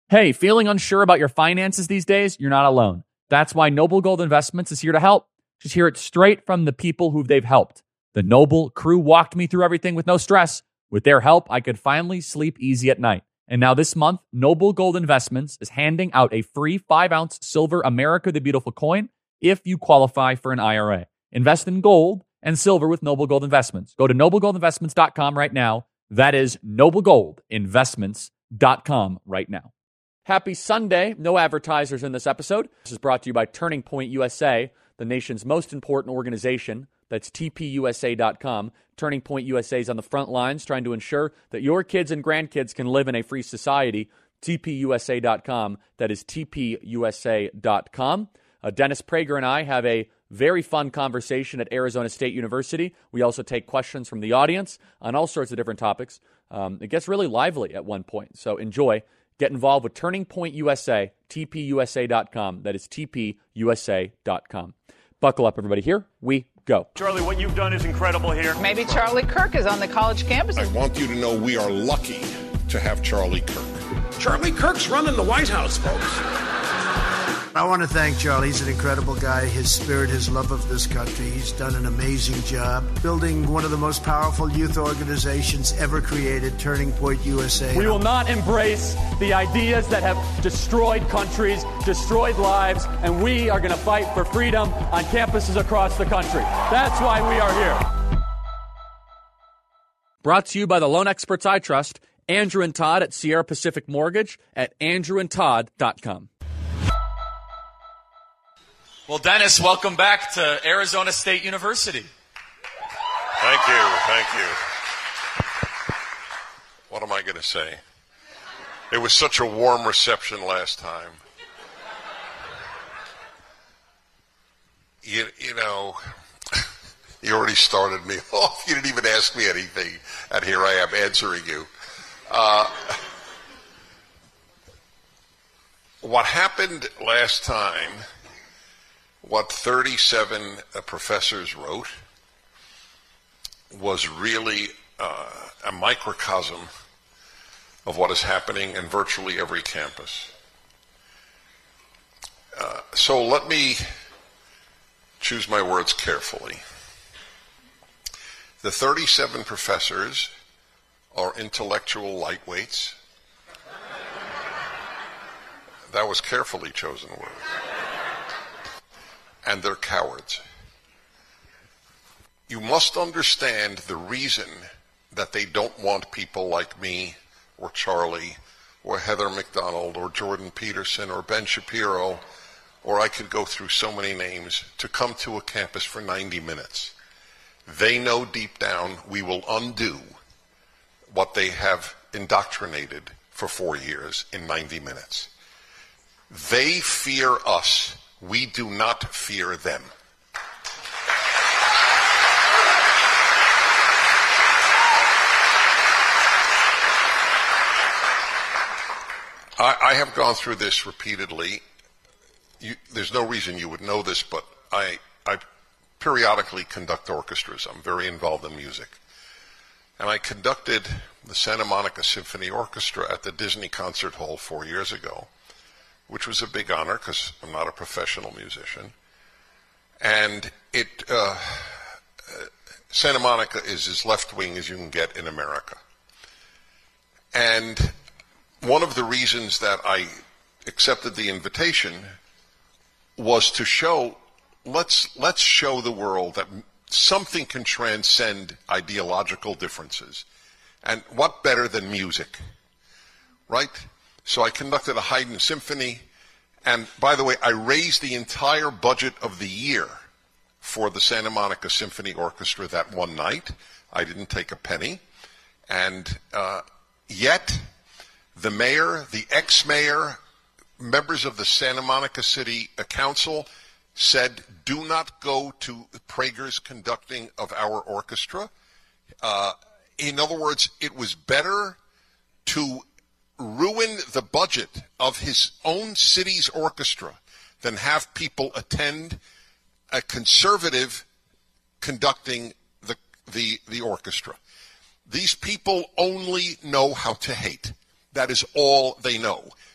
Hey, feeling unsure about your finances these days? You're not alone. That's why Noble Gold Investments is here to help. Just hear it straight from the people who they've helped. The Noble crew walked me through everything with no stress. With their help, I could finally sleep easy at night. And now this month, Noble Gold Investments is handing out a free 5-ounce silver America the Beautiful coin if you qualify for an IRA. Invest in gold and silver with Noble Gold Investments. Go to noblegoldinvestments.com right now. That is noblegoldinvestments.com right now. Happy Sunday. No advertisers in this episode. This is brought to you by Turning Point USA, the nation's most important organization. That's tpusa.com. Turning Point USA is on the front lines trying to ensure that your kids and grandkids can live in a free society. tpusa.com. That is tpusa.com. Dennis Prager and I have a very fun conversation at Arizona State University. We also take questions from the audience on all sorts of different topics. It gets really lively at one point, so enjoy. Get involved with Turning Point USA, tpusa.com. That is tpusa.com. Buckle up, everybody. Here we go. Charlie, what you've done is incredible here. Maybe Charlie Kirk is on the college campus. I want you to know we are lucky to have Charlie Kirk. Charlie Kirk's running the White House, folks. I want to thank Charlie. He's an incredible guy. His spirit, his love of this country. He's done an amazing job building one of the most powerful youth organizations ever created, Turning Point USA. We will not embrace the ideas that have destroyed countries, destroyed lives, and we are going to fight for freedom on campuses across the country. That's why we are here. Brought to you by the loan experts I trust, Andrew and Todd at Sierra Pacific Mortgage at andrewandtodd.com. Well, Dennis, welcome back to Arizona State University. Thank you. What am I going to say? It was such a warm reception last time. You know, you already started me off. You didn't even ask me anything, and here I am answering you. What happened last time, what 37 professors wrote, was really a microcosm of what is happening in virtually every campus. So let me choose my words carefully. The 37 professors are intellectual lightweights. That was carefully chosen words. And they're cowards. You must understand the reason that they don't want people like me or Charlie or Heather McDonald or Jordan Peterson or Ben Shapiro, or I could go through so many names, to come to a campus for 90 minutes. They know deep down we will undo what they have indoctrinated for 4 years in 90 minutes. They fear us. We do not fear them. I have gone through this repeatedly. There's no reason you would know this, but I periodically conduct orchestras. I'm very involved in music. And I conducted the Santa Monica Symphony Orchestra at the Disney Concert Hall 4 years ago, which was a big honor because I'm not a professional musician. And Santa Monica is as left-wing as you can get in America. And one of the reasons that I accepted the invitation was to show, let's show the world that something can transcend ideological differences. And what better than music, right? So I conducted a Haydn symphony, and by the way, I raised the entire budget of the year for the Santa Monica Symphony Orchestra that one night. I didn't take a penny, and yet the mayor, the ex-mayor, members of the Santa Monica City Council said, do not go to Prager's conducting of our orchestra. In other words, it was better to ruin the budget of his own city's orchestra than have people attend a conservative conducting the orchestra. These people only know how to hate. That is all they know.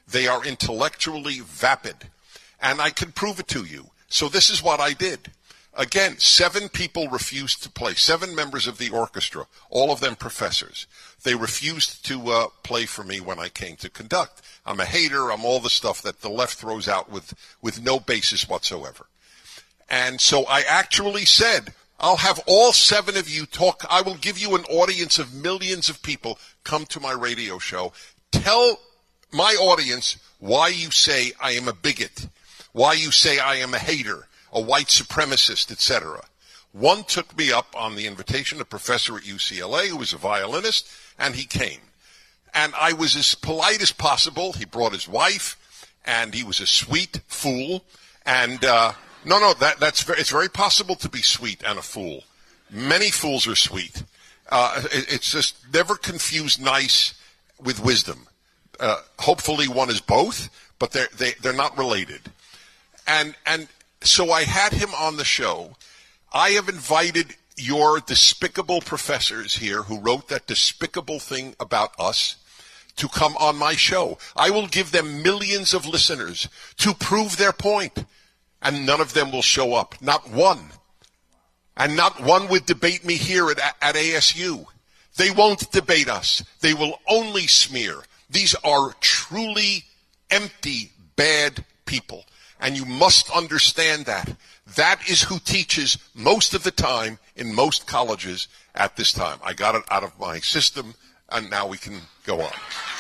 They are intellectually vapid. And I can prove it to you. So this is what I did. Again, 7 people refused to play, 7 members of the orchestra, all of them professors. They refused to play for me when I came to conduct. I'm a hater. I'm all the stuff that the left throws out with no basis whatsoever. And so I actually said, I'll have all 7 of you talk. I will give you an audience of millions of people. Come to my radio show. Tell my audience why you say I am a bigot, why you say I am a hater, a white supremacist, etc. One took me up on the invitation, a professor at UCLA who was a violinist, and he came. And I was as polite as possible. He brought his wife, and he was a sweet fool. And it's very possible to be sweet and a fool. Many fools are sweet. It's just never confuse nice with wisdom. Hopefully one is both, but they're not related. And so I had him on the show. I have invited your despicable professors here who wrote that despicable thing about us to come on my show. I will give them millions of listeners to prove their point. And none of them will show up. Not one. And not one would debate me here at ASU. They won't debate us. They will only smear. These are truly empty, bad people. And you must understand that. That is who teaches most of the time in most colleges at this time. I got it out of my system, and now we can go on.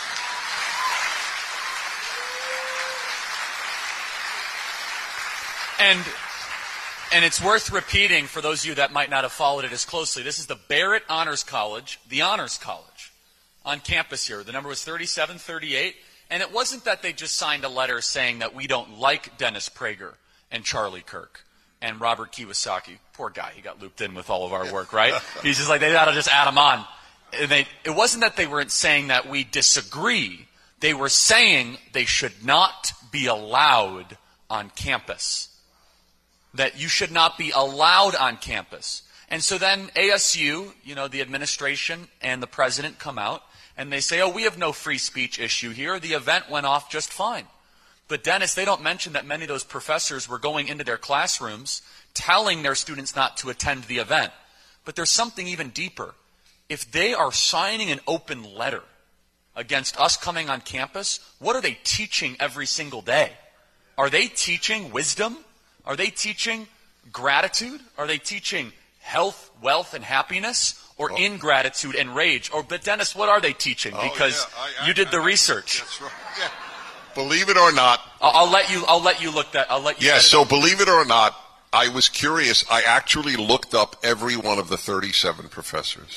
And it's worth repeating for those of you that might not have followed it as closely. This is the Barrett Honors College, the Honors College, on campus here. The number was 3738. And it wasn't that they just signed a letter saying that we don't like Dennis Prager and Charlie Kirk and Robert Kiyosaki. Poor guy, he got looped in with all of our work, right? He's just like, they ought to just add him on. It wasn't that they weren't saying that we disagree. They were saying they should not be allowed on campus. That you should not be allowed on campus. And so then ASU, the administration and the president come out and they say, we have no free speech issue here. The event went off just fine. But Dennis, they don't mention that many of those professors were going into their classrooms telling their students not to attend the event. But there's something even deeper. If they are signing an open letter against us coming on campus, what are they teaching every single day? Are they teaching wisdom? Are they teaching gratitude? Are they teaching health, wealth, and happiness? Or ingratitude and rage? But Dennis, what are they teaching? Because you did the research. That's right. Yeah. Believe it or not. I'll let you look that. Yeah, so believe it or not, I was curious. I actually looked up every one of the 37 professors.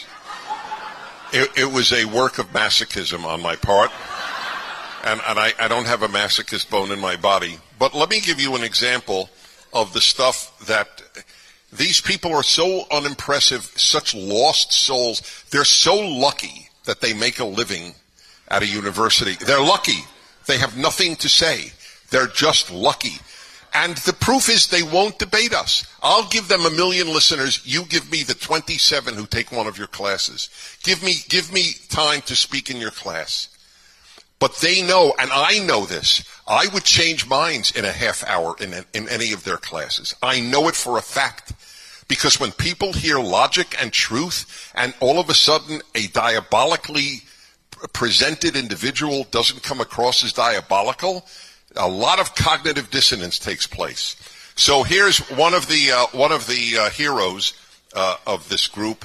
It was a work of masochism on my part. And I don't have a masochist bone in my body. But let me give you an example of the stuff that these people are so unimpressive, such lost souls. They're so lucky that they make a living at a university. They're lucky. They have nothing to say. They're just lucky. And the proof is they won't debate us. I'll give them 1 million listeners. You give me the 27 who take one of your classes. Give me time to speak in your class. But they know, and I know this, I would change minds in a half hour in any of their classes. I know it for a fact. Because when people hear logic and truth, and all of a sudden a diabolically presented individual doesn't come across as diabolical, a lot of cognitive dissonance takes place. So here's one of the heroes of this group.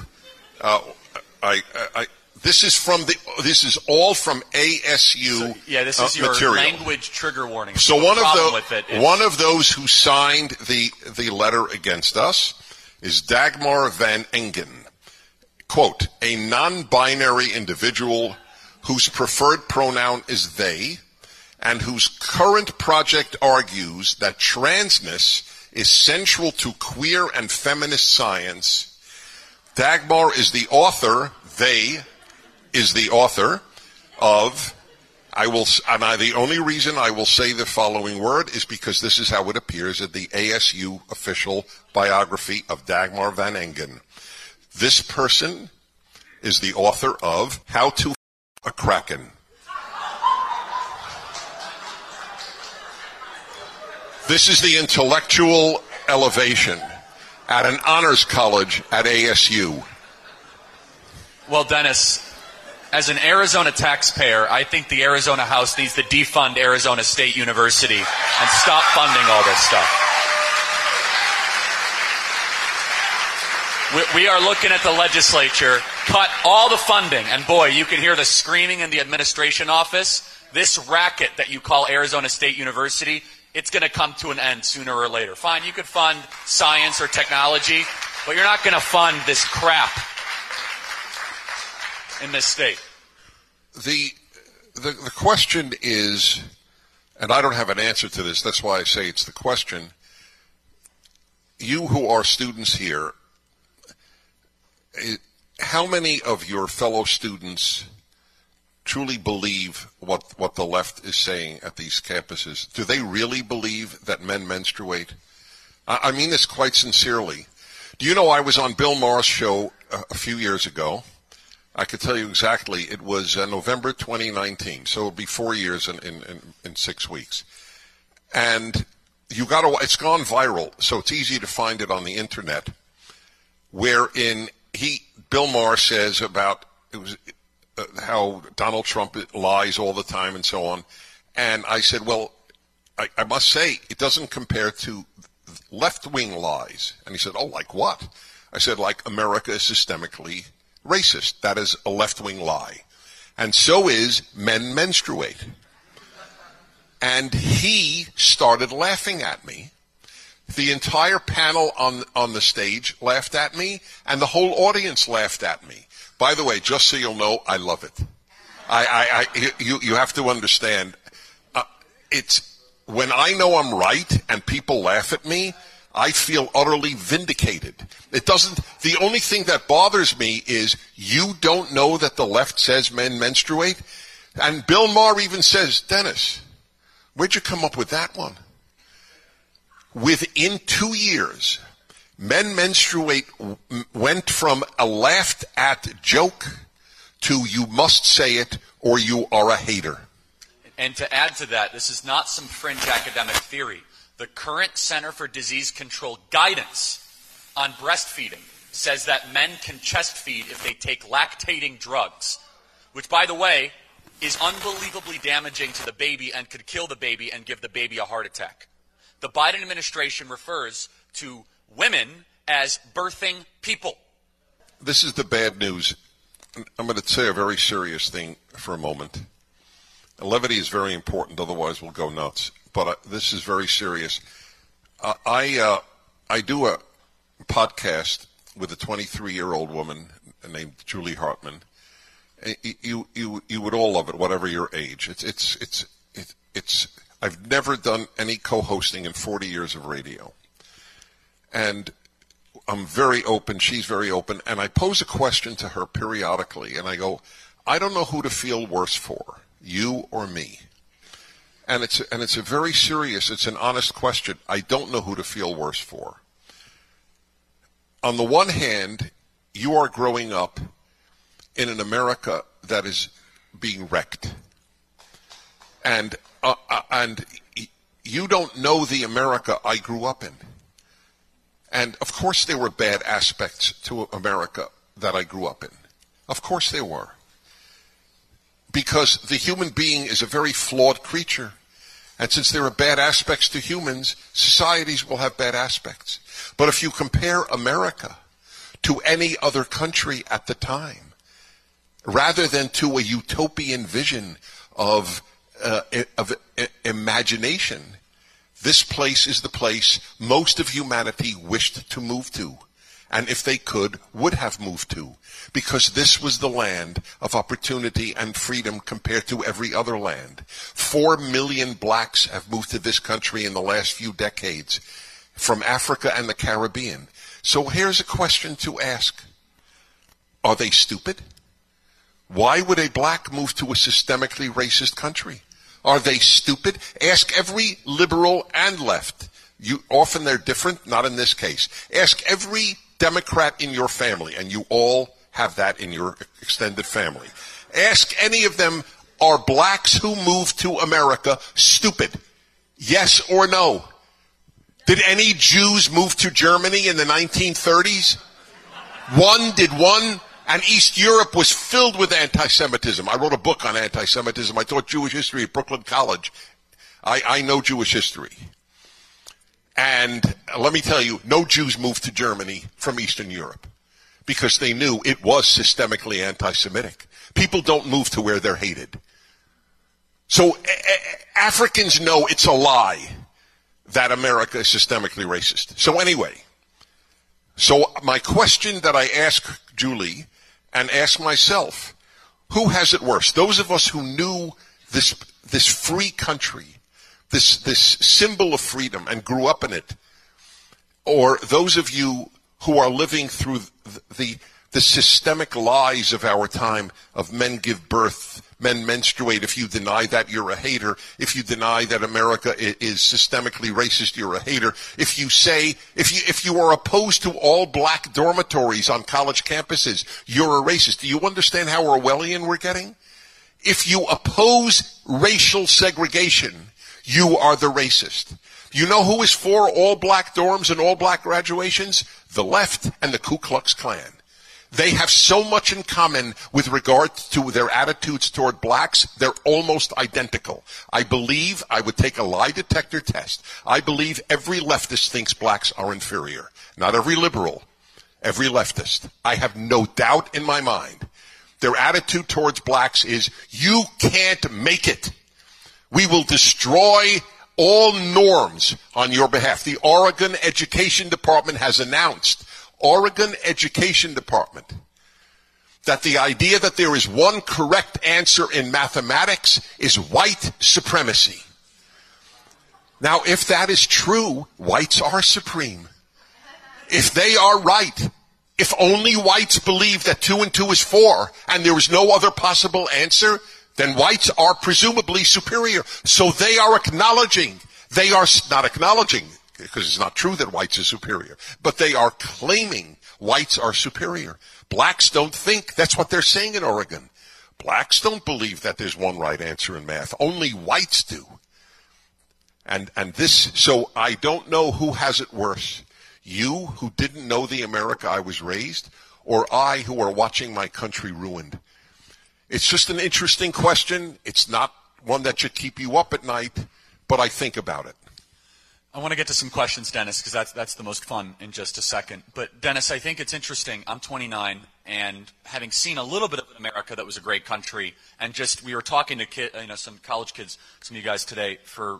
This is all from ASU. This is your material. Language trigger warning. So one of those who signed the letter against us is Dagmar Van Engen. Quote, a non-binary individual whose preferred pronoun is they, and whose current project argues that transness is central to queer and feminist science. Dagmar is the author, of, the only reason I will say the following word is because this is how it appears in the ASU official biography of Dagmar Van Engen. This person is the author of How to F a Kraken. This is the intellectual elevation at an honors college at ASU. Well, Dennis, as an Arizona taxpayer, I think the Arizona House needs to defund Arizona State University and stop funding all this stuff. We are looking at the legislature, cut all the funding, and boy, you can hear the screaming in the administration office. This racket that you call Arizona State University, it's going to come to an end sooner or later. Fine, you could fund science or technology, but you're not going to fund this crap in this state. The question is, and I don't have an answer to this, that's why I say it's the question. You who are students here, how many of your fellow students truly believe what the left is saying at these campuses? Do they really believe that men menstruate? I mean this quite sincerely. Do you know I was on Bill Maher's show a few years ago? I could tell you exactly. It was November 2019, so it'll be 4 years in 6 weeks. And it's gone viral, so it's easy to find it on the internet, wherein Bill Maher says about how Donald Trump lies all the time and so on. And I said, well, I must say, it doesn't compare to left-wing lies. And he said, oh, like what? I said, like America is systemically racist. That is a left-wing lie. And so is men menstruate. And he started laughing at me. The entire panel on the stage laughed at me, and the whole audience laughed at me. By the way, just so you'll know, I love it. You have to understand, it's when I know I'm right and people laugh at me, I feel utterly vindicated. The only thing that bothers me is you don't know that the left says men menstruate? And Bill Maher even says, Dennis, where'd you come up with that one? Within 2 years, men menstruate went from a laughed at joke to you must say it or you are a hater. And to add to that, this is not some fringe academic theory. The current Center for Disease Control guidance on breastfeeding says that men can chest feed if they take lactating drugs, which, by the way, is unbelievably damaging to the baby and could kill the baby and give the baby a heart attack. The Biden administration refers to women as birthing people. This is the bad news. I'm going to say a very serious thing for a moment. Levity is very important, otherwise we'll go nuts. But this is very serious. I do a podcast with a 23-year-old woman named Julie Hartman. You would all love it, whatever your age. It's I've never done any co-hosting in 40 years of radio. And I'm very open, she's very open, and I pose a question to her periodically, and I go, I don't know who to feel worse for, you or me. And it's a very serious, it's an honest question. I don't know who to feel worse for. On the one hand, you are growing up in an America that is being wrecked. And you don't know the America I grew up in. And of course there were bad aspects to America that I grew up in. Of course there were. Because the human being is a very flawed creature. And since there are bad aspects to humans, societies will have bad aspects. But if you compare America to any other country at the time, rather than to a utopian vision of imagination, this place is the place most of humanity wished to move to, and if they could, would have moved to, because this was the land of opportunity and freedom compared to every other land. 4 million blacks have moved to this country in the last few decades from Africa and the Caribbean. So here's a question to ask. Are they stupid? Why would a black move to a systemically racist country? Are they stupid? Ask every liberal and left. Often they're different, not in this case. Ask every Democrat in your family, and you all have that in your extended family. Ask any of them, are blacks who moved to America stupid? Yes or no? Did any Jews move to Germany in the 1930s? One. And East Europe was filled with anti-Semitism. I wrote a book on anti-Semitism. I taught Jewish history at Brooklyn College. I know Jewish history. And let me tell you, no Jews moved to Germany from Eastern Europe because they knew it was systemically anti-Semitic. People don't move to where they're hated. So Africans know it's a lie that America is systemically racist. So anyway, my question that I ask Julie and ask myself, who has it worse? Those of us who knew this free country, this symbol of freedom and grew up in it, or those of you who are living through the systemic lies of our time of men give birth, men menstruate. If you deny that, you're a hater. If you deny that America is systemically racist, you're a hater. If you say, if you are opposed to all black dormitories on college campuses, you're a racist. Do you understand how Orwellian we're getting? If you oppose racial segregation, you are the racist. You know who is for all black dorms and all black graduations? The left and the Ku Klux Klan. They have so much in common with regard to their attitudes toward blacks. They're almost identical. I believe, I would take a lie detector test. I believe every leftist thinks blacks are inferior. Not every liberal, every leftist. I have no doubt in my mind. Their attitude towards blacks is, you can't make it. We will destroy all norms on your behalf. The Oregon Education Department has announced, Oregon Education Department, that the idea that there is one correct answer in mathematics is white supremacy. Now, if that is true, whites are supreme. If they are right, if only whites believe that 2 and 2 is 4 and there is no other possible answer, then whites are presumably superior. So they are acknowledging, they are not acknowledging, because it's not true that whites are superior, but they are claiming whites are superior. Blacks don't think, that's what they're saying in Oregon. Blacks don't believe that there's one right answer in math. Only whites do. And this, so I don't know who has it worse. You, who didn't know the America I was raised, or I, who are watching my country ruined. It's just an interesting question. It's not one that should keep you up at night, but I think about it. I want to get to some questions, Dennis, because that's the most fun in just a second. But, Dennis, I think it's interesting. I'm 29, and having seen a little bit of America that was a great country, and just we were talking to some college kids, some of you guys today, for,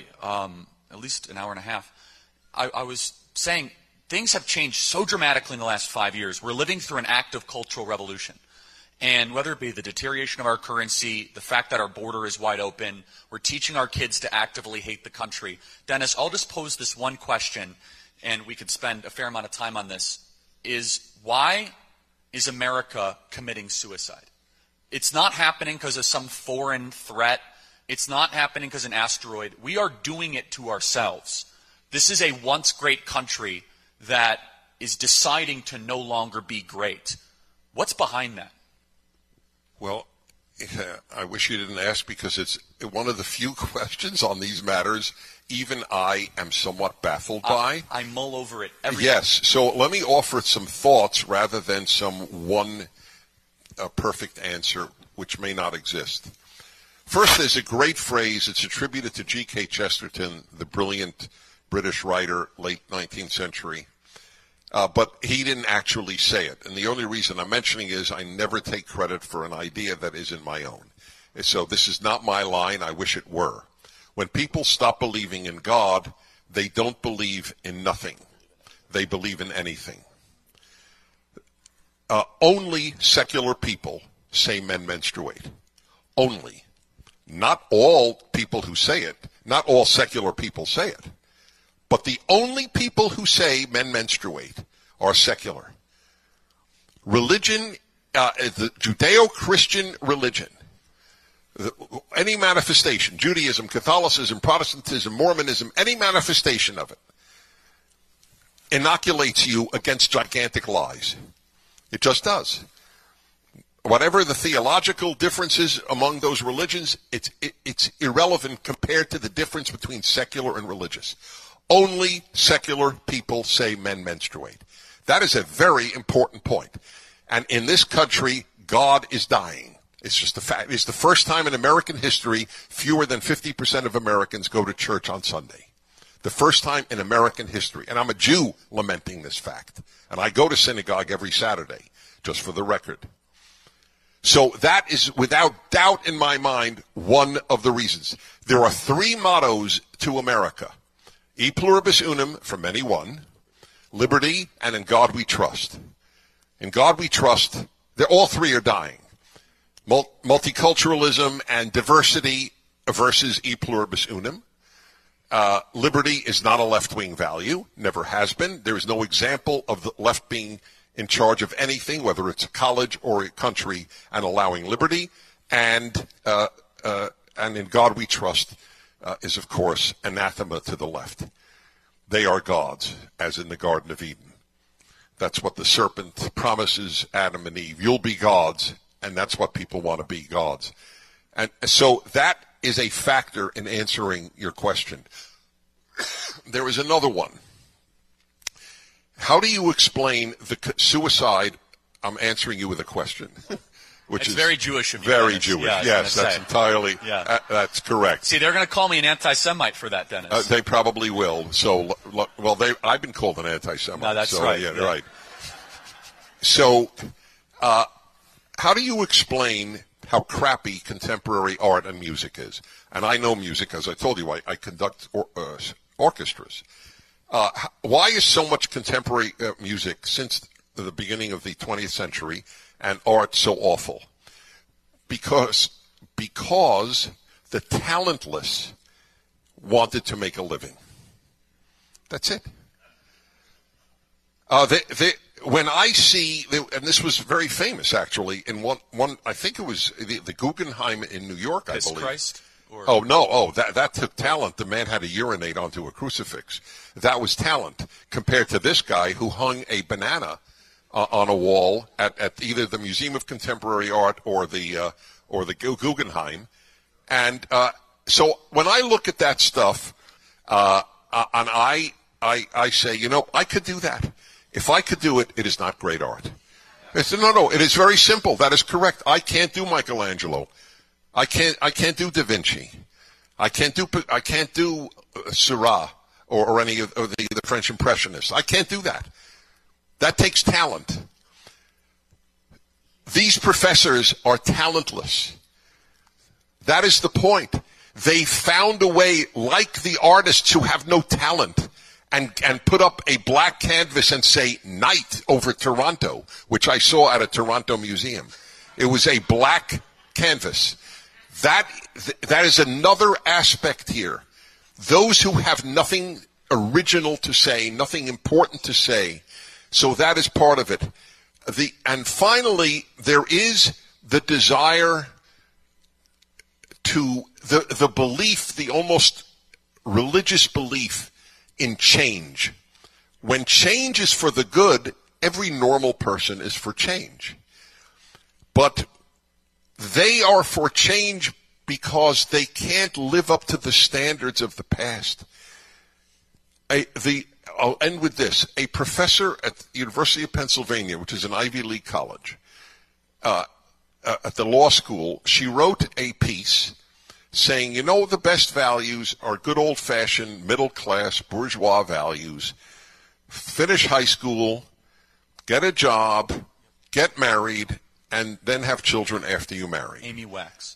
at least an hour and a half. I was saying things have changed so dramatically in the last 5 years. We're living through an active cultural revolution. And whether it be the deterioration of our currency, the fact that our border is wide open, we're teaching our kids to actively hate the country. Dennis, I'll just pose this one question, and we could spend a fair amount of time on this, is why is America committing suicide? It's not happening because of some foreign threat. It's not happening because of an asteroid. We are doing it to ourselves. This is a once great country that is deciding to no longer be great. What's behind that? Well, I wish you didn't ask, because it's one of the few questions on these matters even I am somewhat baffled by. I mull over it every Yes, so let me offer some thoughts rather than some one perfect answer which may not exist. First, there's a great phrase. It's attributed to G.K. Chesterton, the brilliant British writer, late 19th century. But he didn't actually say it. And the only reason I'm mentioning is I never take credit for an idea that isn't my own. And so this is not my line. I wish it were. When people stop believing in God, they don't believe in nothing. They believe in anything. Only secular people say men menstruate. Only. Not all people who say it. Not all secular people say it. But the only people who say men menstruate are secular. Religion, the Judeo-Christian religion, any manifestation, Judaism, Catholicism, Protestantism, Mormonism, any manifestation of it, inoculates you against gigantic lies. It just does. Whatever the theological differences among those religions, it's irrelevant compared to the difference between secular and religious. Only secular people say men menstruate. That is a very important point. And in this country, God is dying. It's just a fact. It's the first time in American history fewer than 50% of Americans go to church on Sunday. The first time in American history. And I'm a Jew lamenting this fact. And I go to synagogue every Saturday, just for the record. So that is, without doubt in my mind, one of the reasons. There are three mottos to America. E pluribus unum, for many one. Liberty, and in God we trust. In God we trust. All three are dying. Multiculturalism and diversity versus e pluribus unum. Liberty is not a left-wing value, never has been. There is no example of the left being in charge of anything, whether it's a college or a country, and allowing liberty. And in God we trust is, of course, anathema to the left. They are gods, as in the Garden of Eden. That's what the serpent promises Adam and Eve. You'll be gods, and that's what people want to be, gods. And so that is a factor in answering your question. There is another one. How do you explain the suicide? I'm answering you with a question. Which it's is very Jewish of you. Very Dennis. Jewish. Yeah, yes, that's entirely, that's correct. See, they're going to call me an anti-Semite for that, Dennis. They probably will. So, well, I've been called an anti-Semite. No, that's so, right. Yeah, right. So, how do you explain how crappy contemporary art and music is? And I know music, as I told you, I conduct orchestras. Why is so much contemporary music since the beginning of the 20th century and art so awful? Because the talentless wanted to make a living. That's it. When I see, and this was very famous actually, in one I think it was the Guggenheim in New York, I believe. Christ? Oh, no. Oh, that took talent. The man had to urinate onto a crucifix. That was talent compared to this guy who hung a banana on a wall at either the Museum of Contemporary Art or the Guggenheim. And so when I look at that stuff, and I say, I could do that. If I could do it, it is not great art. I said, no, it is very simple. That is correct. I can't do Michelangelo. I can't do Da Vinci. I can't do Seurat or any of the French Impressionists. I can't do that. That takes talent. These professors are talentless. That is the point. They found a way, like the artists who have no talent, and put up a black canvas and say night over Toronto, which I saw at a Toronto museum. It was a black canvas. That is another aspect here. Those who have nothing original to say, nothing important to say, so that is part of it. And finally, there is the desire to the belief, the almost religious belief in change. When change is for the good, every normal person is for change. But they are for change because they can't live up to the standards of the past. I'll end with this. A professor at the University of Pennsylvania, which is an Ivy League college, at the law school, she wrote a piece saying, the best values are good old-fashioned, middle-class, bourgeois values. Finish high school, get a job, get married, and then have children after you marry. Amy Wax.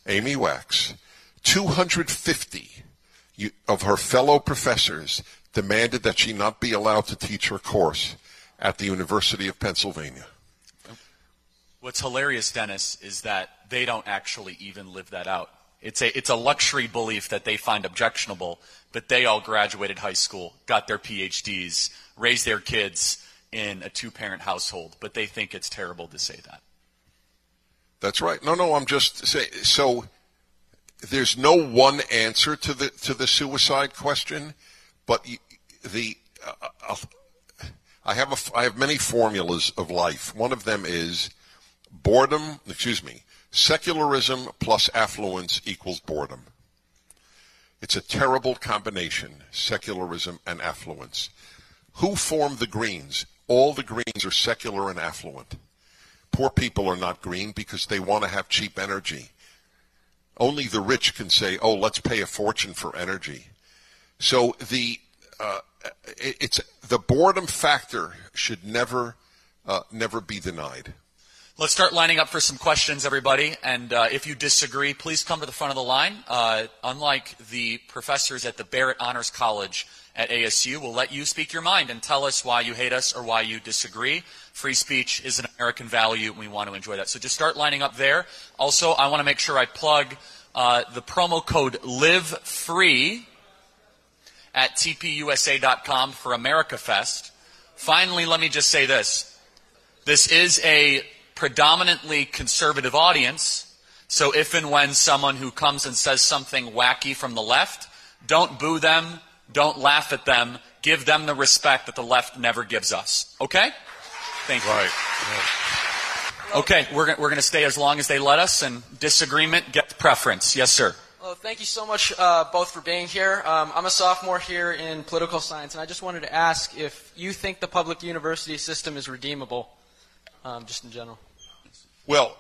250 of her fellow professors demanded that she not be allowed to teach her course at the University of Pennsylvania. What's hilarious, Dennis, is that they don't actually even live that out. It's a luxury belief that they find objectionable, but they all graduated high school, got their PhDs, raised their kids in a two-parent household, but they think it's terrible to say that. That's right. No, I'm just saying. So there's no one answer to the suicide question, but I have many formulas of life. One of them is secularism plus affluence equals boredom. It's a terrible combination, secularism and affluence. Who formed the Greens? All the Greens are secular and affluent. Poor people are not green because they want to have cheap energy. Only the rich can say, oh, let's pay a fortune for energy. So the boredom factor should never be denied. Let's start lining up for some questions, everybody. And if you disagree, please come to the front of the line. Unlike the professors at the Barrett Honors College at ASU, we'll let you speak your mind and tell us why you hate us or why you disagree. Free speech is an American value, and we want to enjoy that. So just start lining up there. Also, I want to make sure I plug the promo code LIVEFREE at tpusa.com for AmericaFest. Finally, let me just say this. This is a predominantly conservative audience, so if and when someone who comes and says something wacky from the left, don't boo them, don't laugh at them, give them the respect that the left never gives us. Okay? Thank you. Right. Okay, we're going to stay as long as they let us, and disagreement gets preference. Yes, sir. Well, thank you so much both for being here. I'm a sophomore here in political science, and I just wanted to ask if you think the public university system is redeemable, just in general. Well,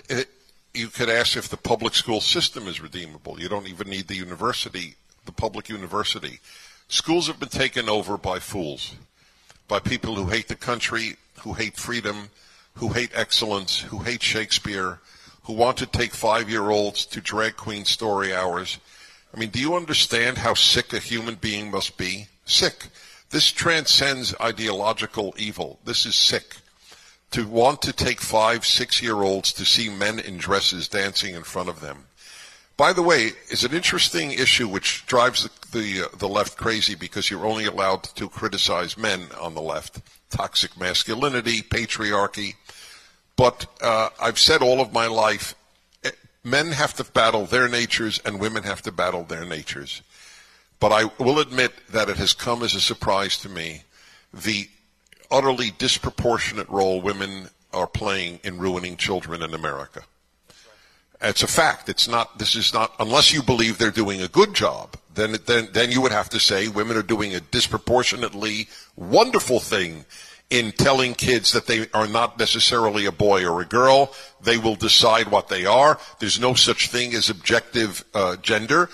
you could ask if the public school system is redeemable. You don't even need the university, the public university. Schools have been taken over by fools, by people who hate the country, who hate freedom, who hate excellence, who hate Shakespeare, who want to take 5-year-olds to drag queen story hours. I mean, do you understand how sick a human being must be? Sick. This transcends ideological evil. This is sick. To want to take 5-6-year-olds to see men in dresses dancing in front of them. By the way, is an interesting issue which drives the left crazy because you're only allowed to criticize men on the left. Toxic masculinity, patriarchy. But I've said all of my life, men have to battle their natures and women have to battle their natures. But I will admit that it has come as a surprise to me, the utterly disproportionate role women are playing in ruining children in America. It's a fact. This is not, unless you believe they're doing a good job, then you would have to say women are doing a disproportionately wonderful thing in telling kids that they are not necessarily a boy or a girl. They will decide what they are. There's no such thing as objective gender.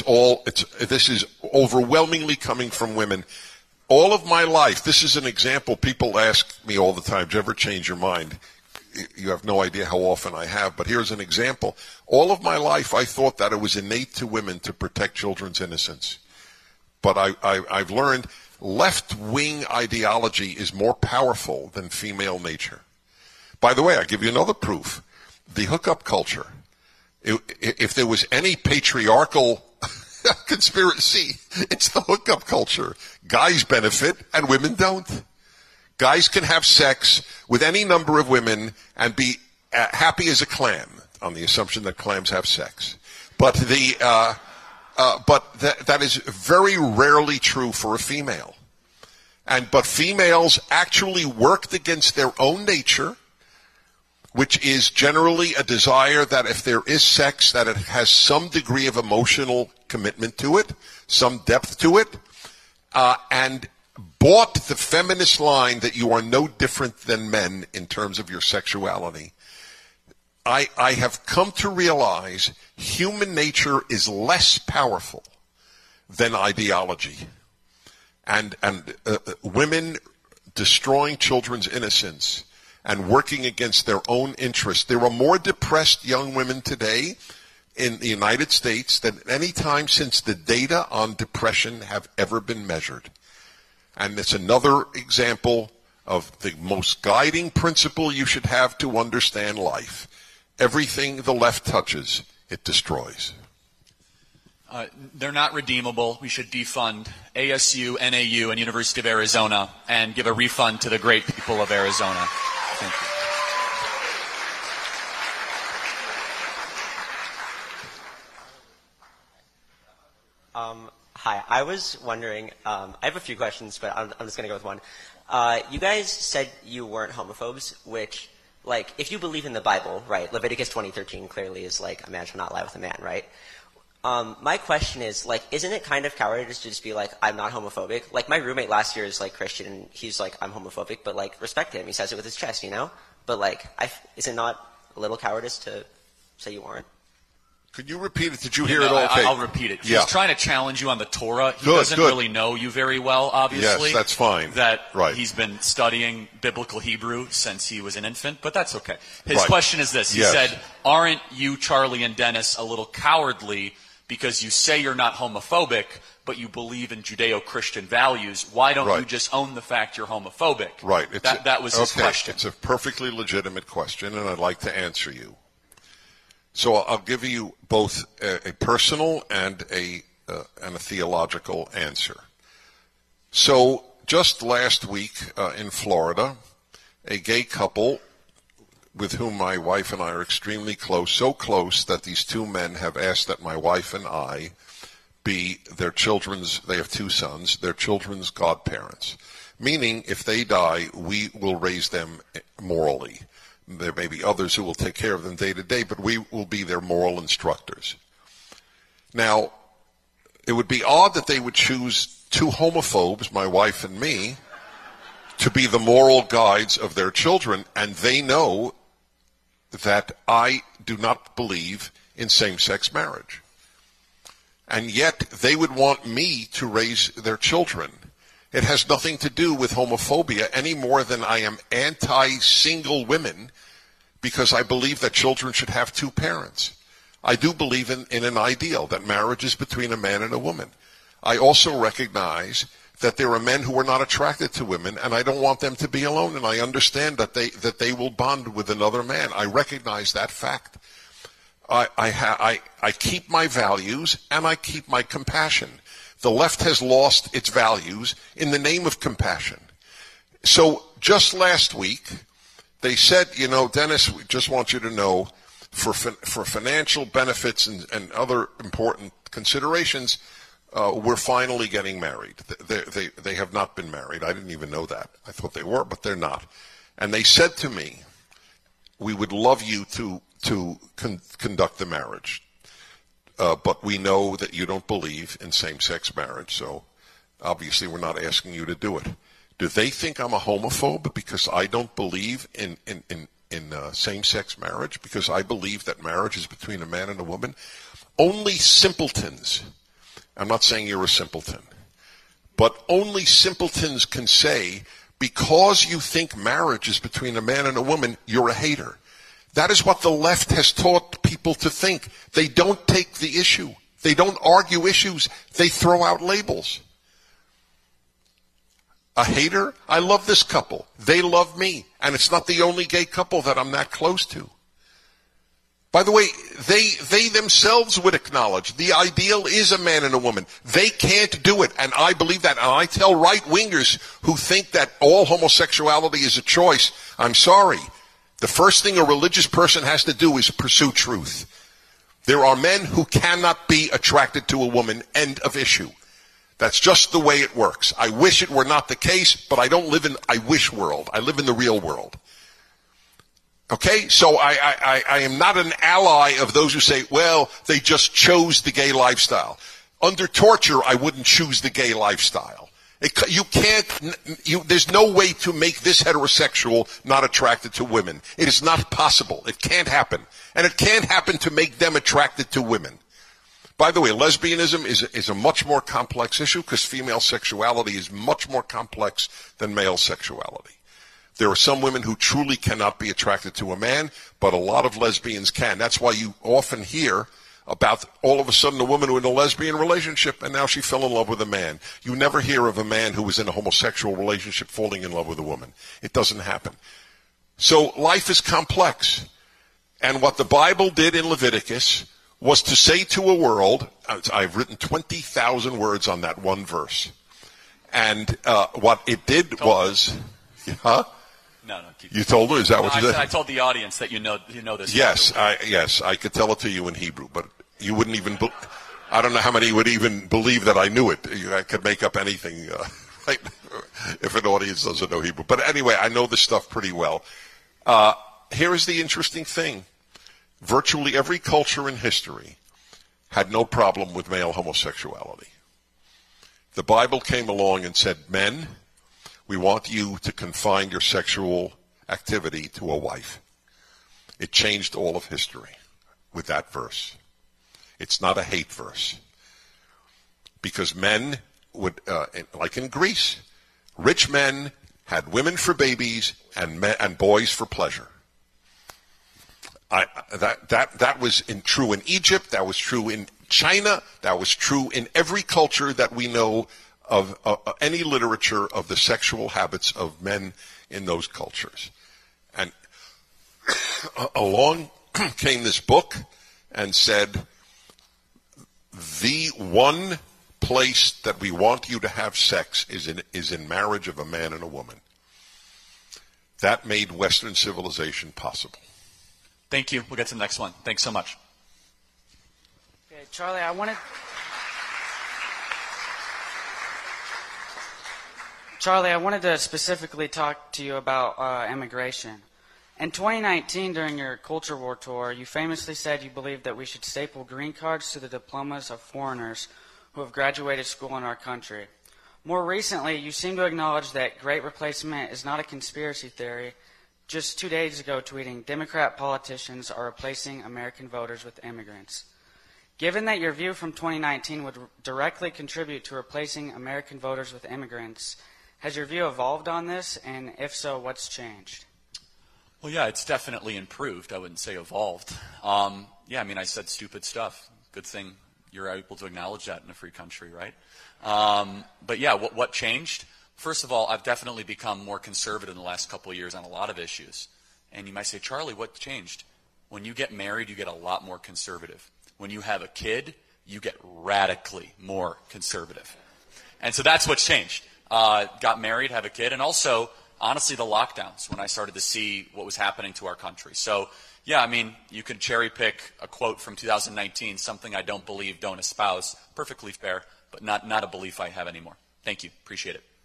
This is overwhelmingly coming from women. All of my life, this is an example. People ask me all the time, do you ever change your mind? You have no idea how often I have, but here's an example. All of my life, I thought that it was innate to women to protect children's innocence. But I've learned left-wing ideology is more powerful than female nature. By the way, I'll give you another proof. The hookup culture. If there was any patriarchal conspiracy, it's the hookup culture. Guys benefit and women don't. Guys can have sex with any number of women and be happy as a clam, on the assumption that clams have sex. But that is very rarely true for a female. But females actually worked against their own nature, which is generally a desire that if there is sex, that it has some degree of emotional commitment to it, some depth to it, and bought the feminist line that you are no different than men in terms of your sexuality. I have come to realize human nature is less powerful than ideology. And women destroying children's innocence and working against their own interests. There are more depressed young women today in the United States than any time since the data on depression have ever been measured. And it's another example of the most guiding principle you should have to understand life. Everything the left touches, it destroys. They're not redeemable. We should defund ASU, NAU, and University of Arizona and give a refund to the great people of Arizona. Thank you. Hi, I was wondering, I have a few questions, but I'm just going to go with one. You guys said you weren't homophobes, which, like, if you believe in the Bible, right, Leviticus 20:13 clearly is like, a man shall not lie with a man, right? My question is, like, isn't it kind of cowardice to just be like, I'm not homophobic? Like, my roommate last year is, like, Christian, and he's like, I'm homophobic, but, like, respect him. He says it with his chest, you know? But, like, is it not a little cowardice to say you aren't? Could you repeat it? Did you hear it all? Okay. I'll repeat it. Yeah. He's trying to challenge you on the Torah. He doesn't really know you very well, obviously. Yes, that's fine. Right. He's been studying biblical Hebrew since he was an infant, but that's okay. His question is this. He said, aren't you, Charlie and Dennis, a little cowardly because you say you're not homophobic, but you believe in Judeo-Christian values? Why don't you just own the fact you're homophobic? Right. That was his question. It's a perfectly legitimate question, and I'd like to answer you. So I'll give you both a personal and a theological answer. So just last week in Florida, a gay couple with whom my wife and I are extremely close, so close that these two men have asked that my wife and I be their children's, they have two sons, their children's godparents. Meaning, if they die, we will raise them morally. There may be others who will take care of them day to day, but we will be their moral instructors. Now, it would be odd that they would choose two homophobes, my wife and me, to be the moral guides of their children, and they know that I do not believe in same-sex marriage. And yet, they would want me to raise their children. It has nothing to do with homophobia any more than I am anti-single women because I believe that children should have two parents. I do believe in an ideal that marriage is between a man and a woman. I also recognize that there are men who are not attracted to women, and I don't want them to be alone, and I understand that they will bond with another man. I recognize that fact. I keep my values, and I keep my compassion. The left has lost its values in the name of compassion. So just last week, they said, Dennis, we just want you to know, for financial benefits and other important considerations, we're finally getting married. They have not been married. I didn't even know that. I thought they were, but they're not. And they said to me, we would love you to conduct the marriage. But we know that you don't believe in same-sex marriage, so obviously we're not asking you to do it. Do they think I'm a homophobe because I don't believe in same-sex marriage? Because I believe that marriage is between a man and a woman? Only simpletons, I'm not saying you're a simpleton, but only simpletons can say, because you think marriage is between a man and a woman, you're a hater. That is what the left has taught people to think. They don't take the issue. They don't argue issues. They throw out labels. A hater? I love this couple. They love me. And it's not the only gay couple that I'm that close to. By the way, they themselves would acknowledge the ideal is a man and a woman. They can't do it, and I believe that. And I tell right-wingers who think that all homosexuality is a choice, I'm sorry. The first thing a religious person has to do is pursue truth. There are men who cannot be attracted to a woman, end of issue. That's just the way it works. I wish it were not the case, but I don't live in I wish world. I live in the real world. Okay? So I am not an ally of those who say, well, they just chose the gay lifestyle. Under torture, I wouldn't choose the gay lifestyle. There's no way to make this heterosexual not attracted to women. It is not possible. It can't happen. And it can't happen to make them attracted to women. By the way, lesbianism is a much more complex issue because female sexuality is much more complex than male sexuality. There are some women who truly cannot be attracted to a man, but a lot of lesbians can. That's why you often hear about all of a sudden a woman who in a lesbian relationship and now she fell in love with a man. You never hear of a man who was in a homosexual relationship falling in love with a woman. It doesn't happen. So life is complex. And what the Bible did in Leviticus was to say to a world, I've written 20,000 words on that one verse. And what it did was, huh? No. You told her? Is that what you said? I told the audience that you know this. Yes, I could tell it to you in Hebrew, but you wouldn't even. I don't know how many would even believe that I knew it. I could make up anything, right? If an audience doesn't know Hebrew, but anyway, I know this stuff pretty well. Here is the interesting thing: virtually every culture in history had no problem with male homosexuality. The Bible came along and said, men, we want you to confine your sexual activity to a wife. It changed all of history with that verse. It's not a hate verse. Because men would, like in Greece, rich men had women for babies and boys for pleasure. That was true in Egypt. That was true in China. That was true in every culture that we know of, any literature of the sexual habits of men in those cultures. And along came this book and said, the one place that we want you to have sex is in marriage of a man and a woman. That made Western civilization possible. Thank you. We'll get to the next one. Thanks so much. Okay, Charlie, I wanted to specifically talk to you about immigration. In 2019, during your Culture War tour, you famously said you believed that we should staple green cards to the diplomas of foreigners who have graduated school in our country. More recently, you seem to acknowledge that Great Replacement is not a conspiracy theory, just 2 days ago tweeting, Democrat politicians are replacing American voters with immigrants. Given that your view from 2019 would directly contribute to replacing American voters with immigrants, has your view evolved on this, and if so, what's changed? Well, yeah, it's definitely improved. I wouldn't say evolved. I said stupid stuff. Good thing you're able to acknowledge that in a free country, right? What changed? First of all, I've definitely become more conservative in the last couple of years on a lot of issues. And you might say, Charlie, what changed? When you get married, you get a lot more conservative. When you have a kid, you get radically more conservative. And so that's what's changed. Got married, have a kid, and also, honestly, the lockdowns, when I started to see what was happening to our country. So, you could cherry pick a quote from 2019, something I don't believe, don't espouse. Perfectly fair, but not a belief I have anymore. Thank you. Appreciate it.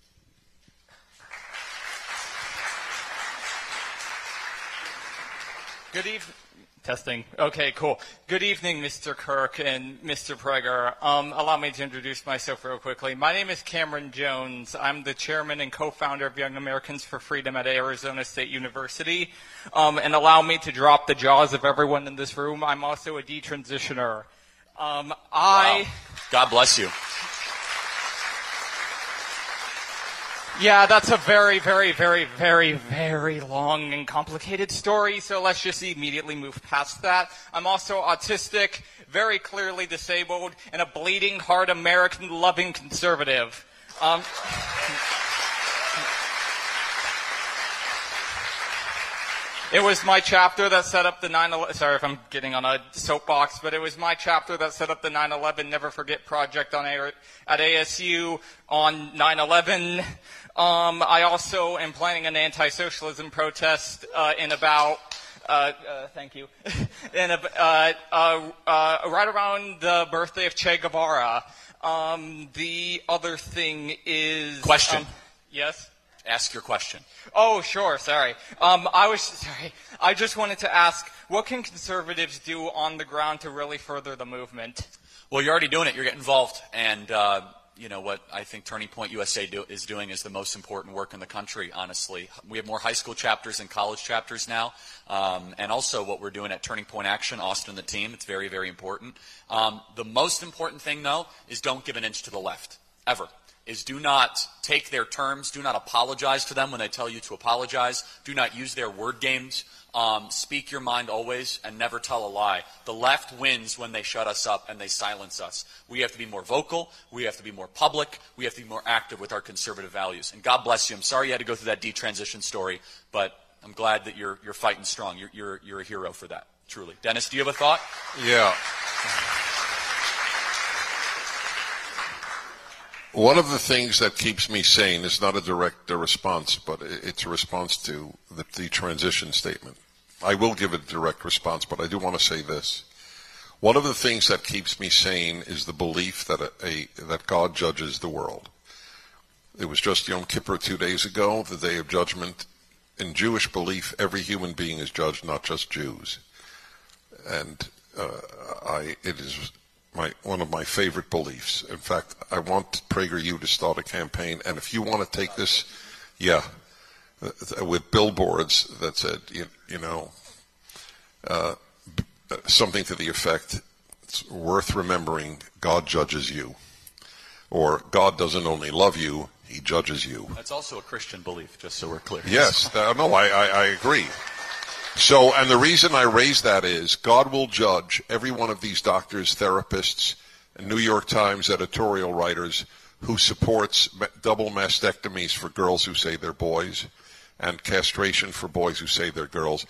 Good evening. Testing. Okay, cool. Good evening, Mr. Kirk and Mr. Prager. Allow me to introduce myself real quickly. My name is Cameron Jones. I'm the chairman and co-founder of Young Americans for Freedom at Arizona State University. And allow me to drop the jaws of everyone in this room. I'm also a detransitioner. Wow. God bless you. Yeah, that's a very, very, very, very, very long and complicated story, so let's just immediately move past that. I'm also autistic, very clearly disabled, and a bleeding heart American-loving conservative. It was my chapter that set up the 9/11, sorry if I'm getting on a soapbox, but it was my chapter that set up the 9/11 Never Forget Project at ASU on 9/11. I also am planning an anti-socialism protest thank you, right around the birthday of Che Guevara. The other thing is... Question. Yes? Ask your question. Oh, sure, sorry. I just wanted to ask, what can conservatives do on the ground to really further the movement? Well, you're already doing it. You're getting involved. And, what I think Turning Point USA is doing is the most important work in the country, honestly. We have more high school chapters and college chapters now. And also what we're doing at Turning Point Action, Austin and the team, it's very, very important. The most important thing, though, is don't give an inch to the left, ever. Is do not take their terms, do not apologize to them when they tell you to apologize, do not use their word games, speak your mind always, and never tell a lie. The left wins when they shut us up and they silence us. We have to be more vocal, we have to be more public, we have to be more active with our conservative values. And God bless you. I'm sorry you had to go through that detransition story, but I'm glad that you're fighting strong. You're a hero for that, truly. Dennis, do you have a thought? Yeah. One of the things that keeps me sane is not a direct response, but it's a response to the transition statement. I will give a direct response, but I do want to say this. One of the things that keeps me sane is the belief that God judges the world. It was just Yom Kippur 2 days ago, the Day of Judgment. In Jewish belief, every human being is judged, not just Jews. And it is one of my favorite beliefs. In fact, I want PragerU to start a campaign, and if you want to take this, with billboards that said, something to the effect, it's worth remembering, God judges you. Or God doesn't only love you, he judges you. That's also a Christian belief, just so we're clear. Yes, I agree. So, and the reason I raise that is God will judge every one of these doctors, therapists, and New York Times editorial writers who supports double mastectomies for girls who say they're boys and castration for boys who say they're girls.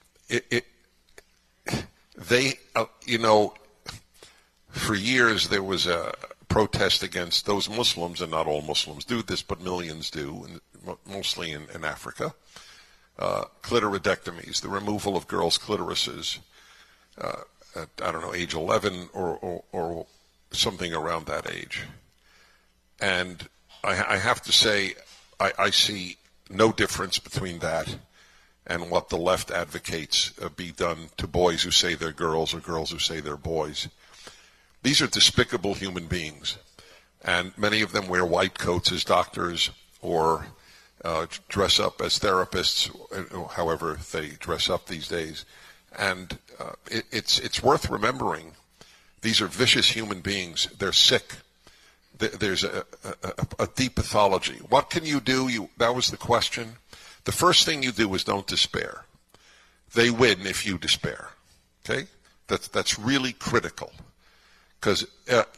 For years there was a protest against those Muslims, and not all Muslims do this, but millions do, mostly in Africa. Clitoridectomies, the removal of girls' clitorises at, age 11 or something around that age. And I have to say, I see no difference between that and what the left advocates be done to boys who say they're girls or girls who say they're boys. These are despicable human beings, and many of them wear white coats as doctors or dress up as therapists, however they dress up these days. And it's worth remembering, these are vicious human beings. They're sick. There's a deep pathology. What can you do? That was the question. The first thing you do is don't despair. They win if you despair. Okay? That's really critical. Because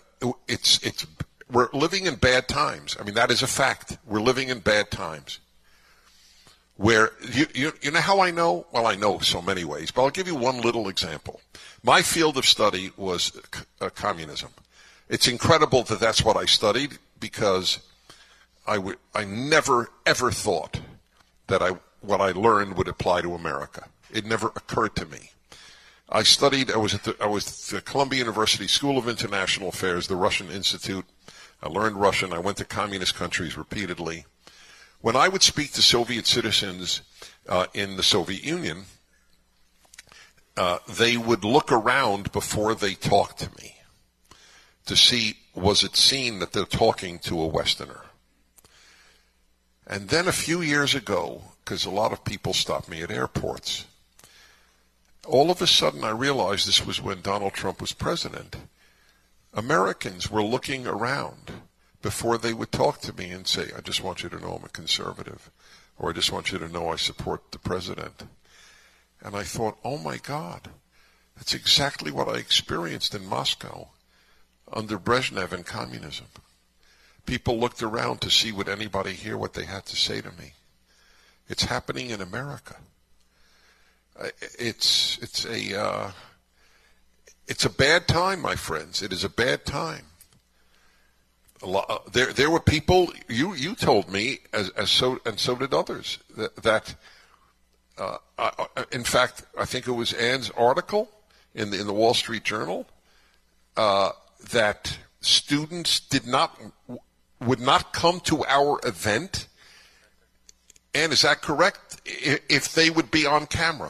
we're living in bad times. I mean, that is a fact. We're living in bad times. Where, you know how I know? Well, I know so many ways, but I'll give you one little example. My field of study was communism. It's incredible that that's what I studied, because I never, ever thought that what I learned would apply to America. It never occurred to me. I was at the Columbia University School of International Affairs, the Russian Institute. I learned Russian. I went to communist countries repeatedly. When I would speak to Soviet citizens in the Soviet Union, they would look around before they talked to me to see, was it seen that they're talking to a Westerner? And then a few years ago, because a lot of people stopped me at airports, all of a sudden I realized, this was when Donald Trump was president, Americans were looking around before they would talk to me and say, I just want you to know I'm a conservative, or I just want you to know I support the president. And I thought, oh my God, that's exactly what I experienced in Moscow under Brezhnev and communism. People looked around to see, would anybody hear what they had to say to me. It's happening in America. It's a bad time, my friends. It is a bad time. There were people, you told me, and so did others, that in fact, I think it was Ann's article in the Wall Street Journal, that students would not come to our event. Ann, is that correct? If they would be on camera.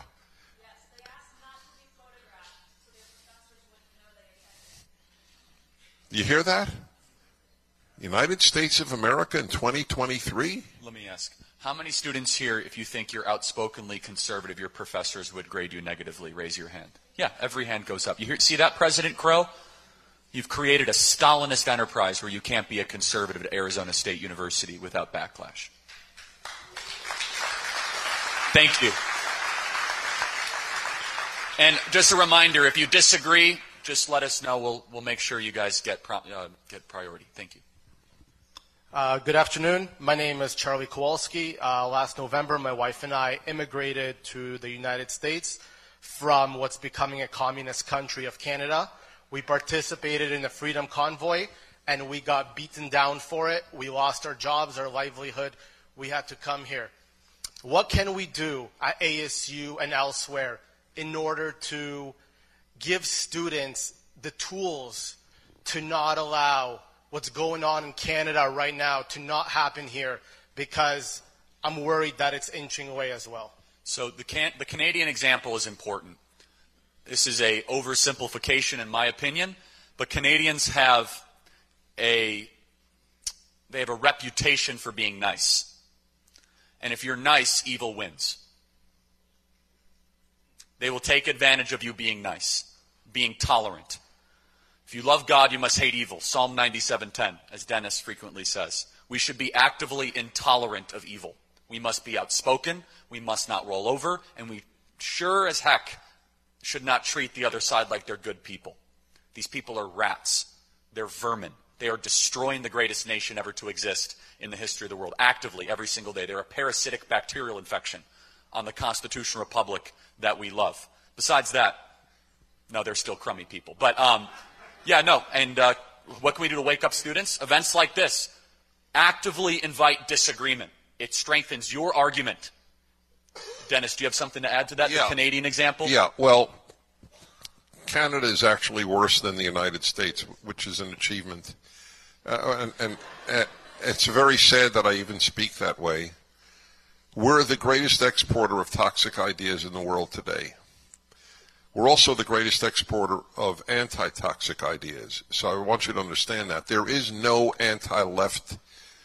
You hear that? United States of America in 2023? Let me ask, how many students here, if you think you're outspokenly conservative, your professors would grade you negatively? Raise your hand. Yeah, every hand goes up. See that, President Crow? You've created a Stalinist enterprise where you can't be a conservative at Arizona State University without backlash. Thank you. And just a reminder, if you disagree, just let us know. We'll make sure you guys get priority. Thank you. Good afternoon. My name is Charlie Kowalski. Last November, my wife and I immigrated to the United States from what's becoming a communist country of Canada. We participated in the Freedom Convoy, and we got beaten down for it. We lost our jobs, our livelihood. We had to come here. What can we do at ASU and elsewhere in order to give students the tools to not allow what's going on in Canada right now to not happen here, because I'm worried that it's inching away as well? So the Canadian example is important. This is a oversimplification, in my opinion, but Canadians have a reputation for being nice. And if you're nice, evil wins. They will take advantage of you being nice, being tolerant. If you love God, you must hate evil. Psalm 97:10, as Dennis frequently says. We should be actively intolerant of evil. We must be outspoken, we must not roll over, and we sure as heck should not treat the other side like they're good people. These people are rats. They're vermin. They are destroying the greatest nation ever to exist in the history of the world, actively, every single day. They're a parasitic bacterial infection on the constitutional republic that we love. Besides that, no, they're still crummy people. But, and what can we do to wake up students? Events like this actively invite disagreement. It strengthens your argument. Dennis, do you have something to add to that, the Canadian example? Yeah, well, Canada is actually worse than the United States, which is an achievement. And it's very sad that I even speak that way. We're the greatest exporter of toxic ideas in the world today. We're also the greatest exporter of anti-toxic ideas. So I want you to understand that. There is no anti-left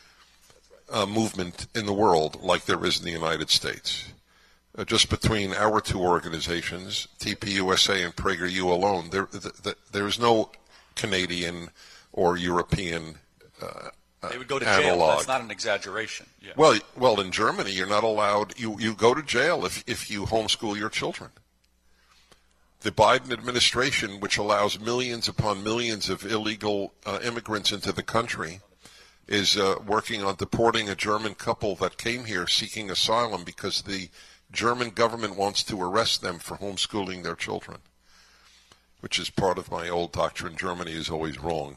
movement in the world like there is in the United States. Just between our two organizations, TPUSA and PragerU alone, there is no Canadian or European they would go to analog. jail. That's not an exaggeration. Yeah. Well, in Germany, you're not allowed. You go to jail if you homeschool your children. The Biden administration, which allows millions upon millions of illegal immigrants into the country, is working on deporting a German couple that came here seeking asylum because the German government wants to arrest them for homeschooling their children, which is part of my old doctrine. Germany is always wrong.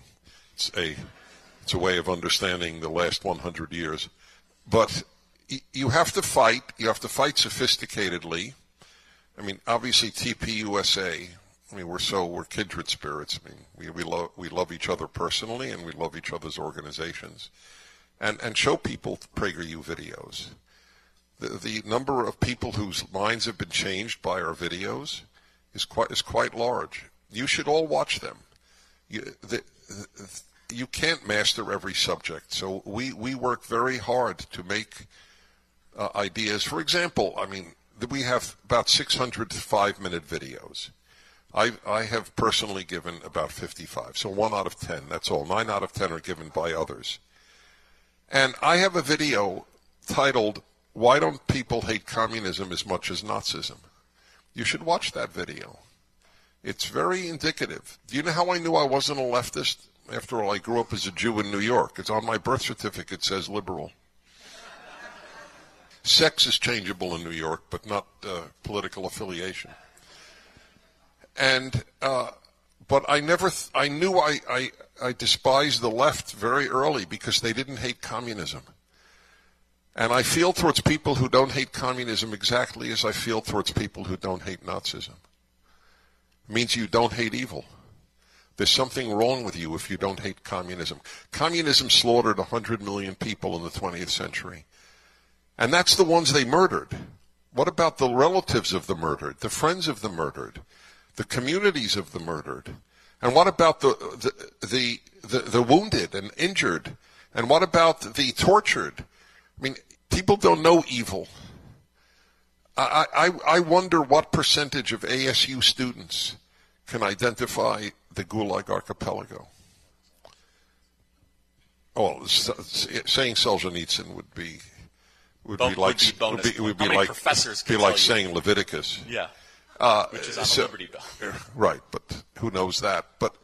It's a way of understanding the last 100 years. But you have to fight. You have to fight sophisticatedly. I mean, obviously, TPUSA. I mean, we're kindred spirits. I mean, we love each other personally, and we love each other's organizations, and show people PragerU videos. The number of people whose minds have been changed by our videos is quite large. You should all watch them. You can't master every subject, so we work very hard to make ideas. For example, I mean, we have about 600 5-minute videos. I have personally given about 55, so 1 out of 10, that's all. 9 out of 10 are given by others. And I have a video titled, "Why Don't People Hate Communism as Much as Nazism?" You should watch that video. It's very indicative. Do you know how I knew I wasn't a leftist? After all, I grew up as a Jew in New York. It's on my birth certificate, it says liberal. Sex is changeable in New York, but not political affiliation. And but I knew I despised the left very early because they didn't hate communism. And I feel towards people who don't hate communism exactly as I feel towards people who don't hate Nazism. It means you don't hate evil. There's something wrong with you if you don't hate communism. Communism slaughtered 100 million people in the 20th century. And that's the ones they murdered. What about the relatives of the murdered, the friends of the murdered, the communities of the murdered? And what about the wounded and injured? And what about the tortured? I mean, people don't know evil. I wonder what percentage of ASU students can identify the Gulag Archipelago. Oh, saying Solzhenitsyn would be like saying Leviticus. Yeah, which is on the Liberty Bell. Right, but who knows that? But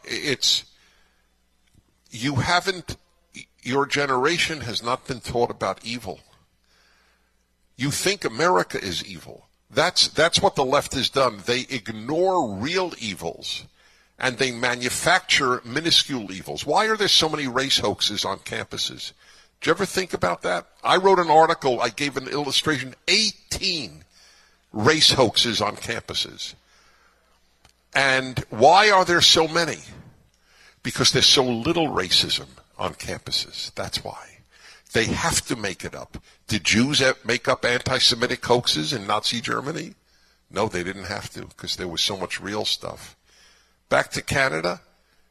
your generation has not been taught about evil. You think America is evil. That's what the left has done. They ignore real evils, and they manufacture minuscule evils. Why are there so many race hoaxes on campuses? Did you ever think about that? I wrote an article, I gave an illustration, 18 race hoaxes on campuses. And why are there so many? Because there's so little racism on campuses. That's why. They have to make it up. Did Jews make up anti-Semitic hoaxes in Nazi Germany? No, they didn't have to because there was so much real stuff. Back to Canada,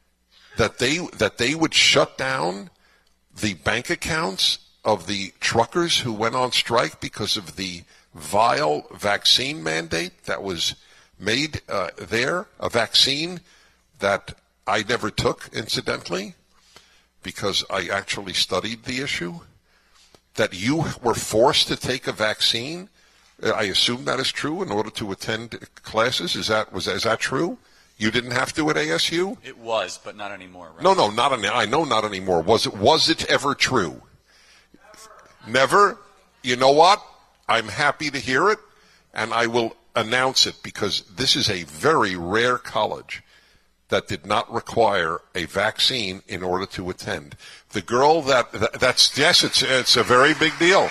that they would shut down the bank accounts of the truckers who went on strike because of the vile vaccine mandate that was made there, a vaccine that I never took, incidentally, because I actually studied the issue, that you were forced to take a vaccine. I assume that is true in order to attend classes. Is that true? You didn't have to at ASU? It was, but not anymore, right? No, I know not anymore. Was it ever true? Never? You know what? I'm happy to hear it, and I will announce it because this is a very rare college that did not require a vaccine in order to attend. The girl that's yes, it's a very big deal.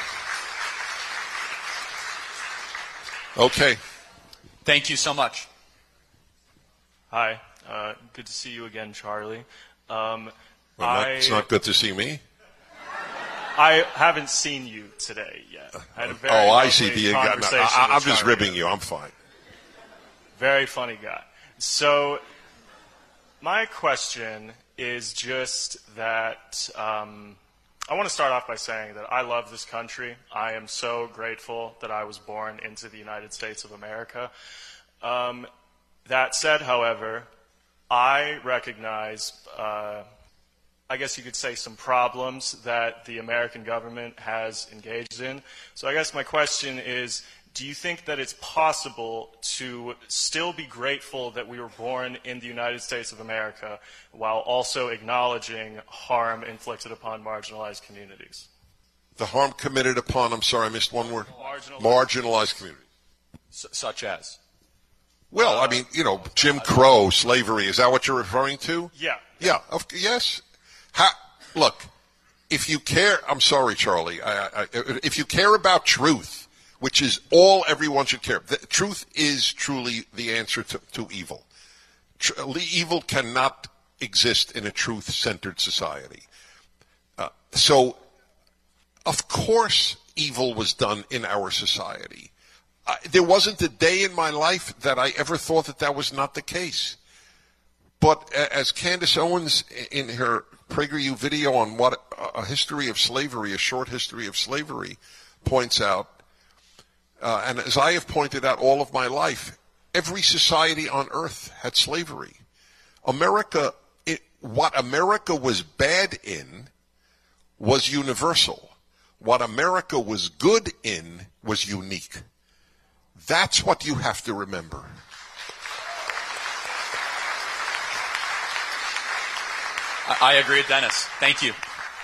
Okay. Thank you so much. Hi. Good to see you again, Charlie. It's not good to see me. I haven't seen you today yet. I had a very I see. conversation I'm just Charlie. ribbing you. I'm fine. Very funny guy. So my question is just that I want to start off by saying that I love this country. I am so grateful that I was born into the United States of America. That said, however, I recognize, I guess you could say, some problems that the American government has engaged in. So I guess my question is, do you think that it's possible to still be grateful that we were born in the United States of America while also acknowledging harm inflicted upon marginalized communities? The harm committed upon, I'm sorry, I missed one word. Marginalized communities. Such as? Well, I mean, Jim Crow, slavery, is that what you're referring to? Yeah. Yeah, yes. Look, if you care, I'm sorry, Charlie, if you care about truth, which is all everyone should care, truth is truly the answer to evil. Evil cannot exist in a truth-centered society. So, of course, evil was done in our society. There wasn't a day in my life that I ever thought that was not the case. But as Candace Owens, in her PragerU video on what a history of slavery, a short history of slavery, points out, and as I have pointed out all of my life, every society on earth had slavery. What America was bad in was universal. What America was good in was unique. That's what you have to remember. I agree with Dennis. Thank you.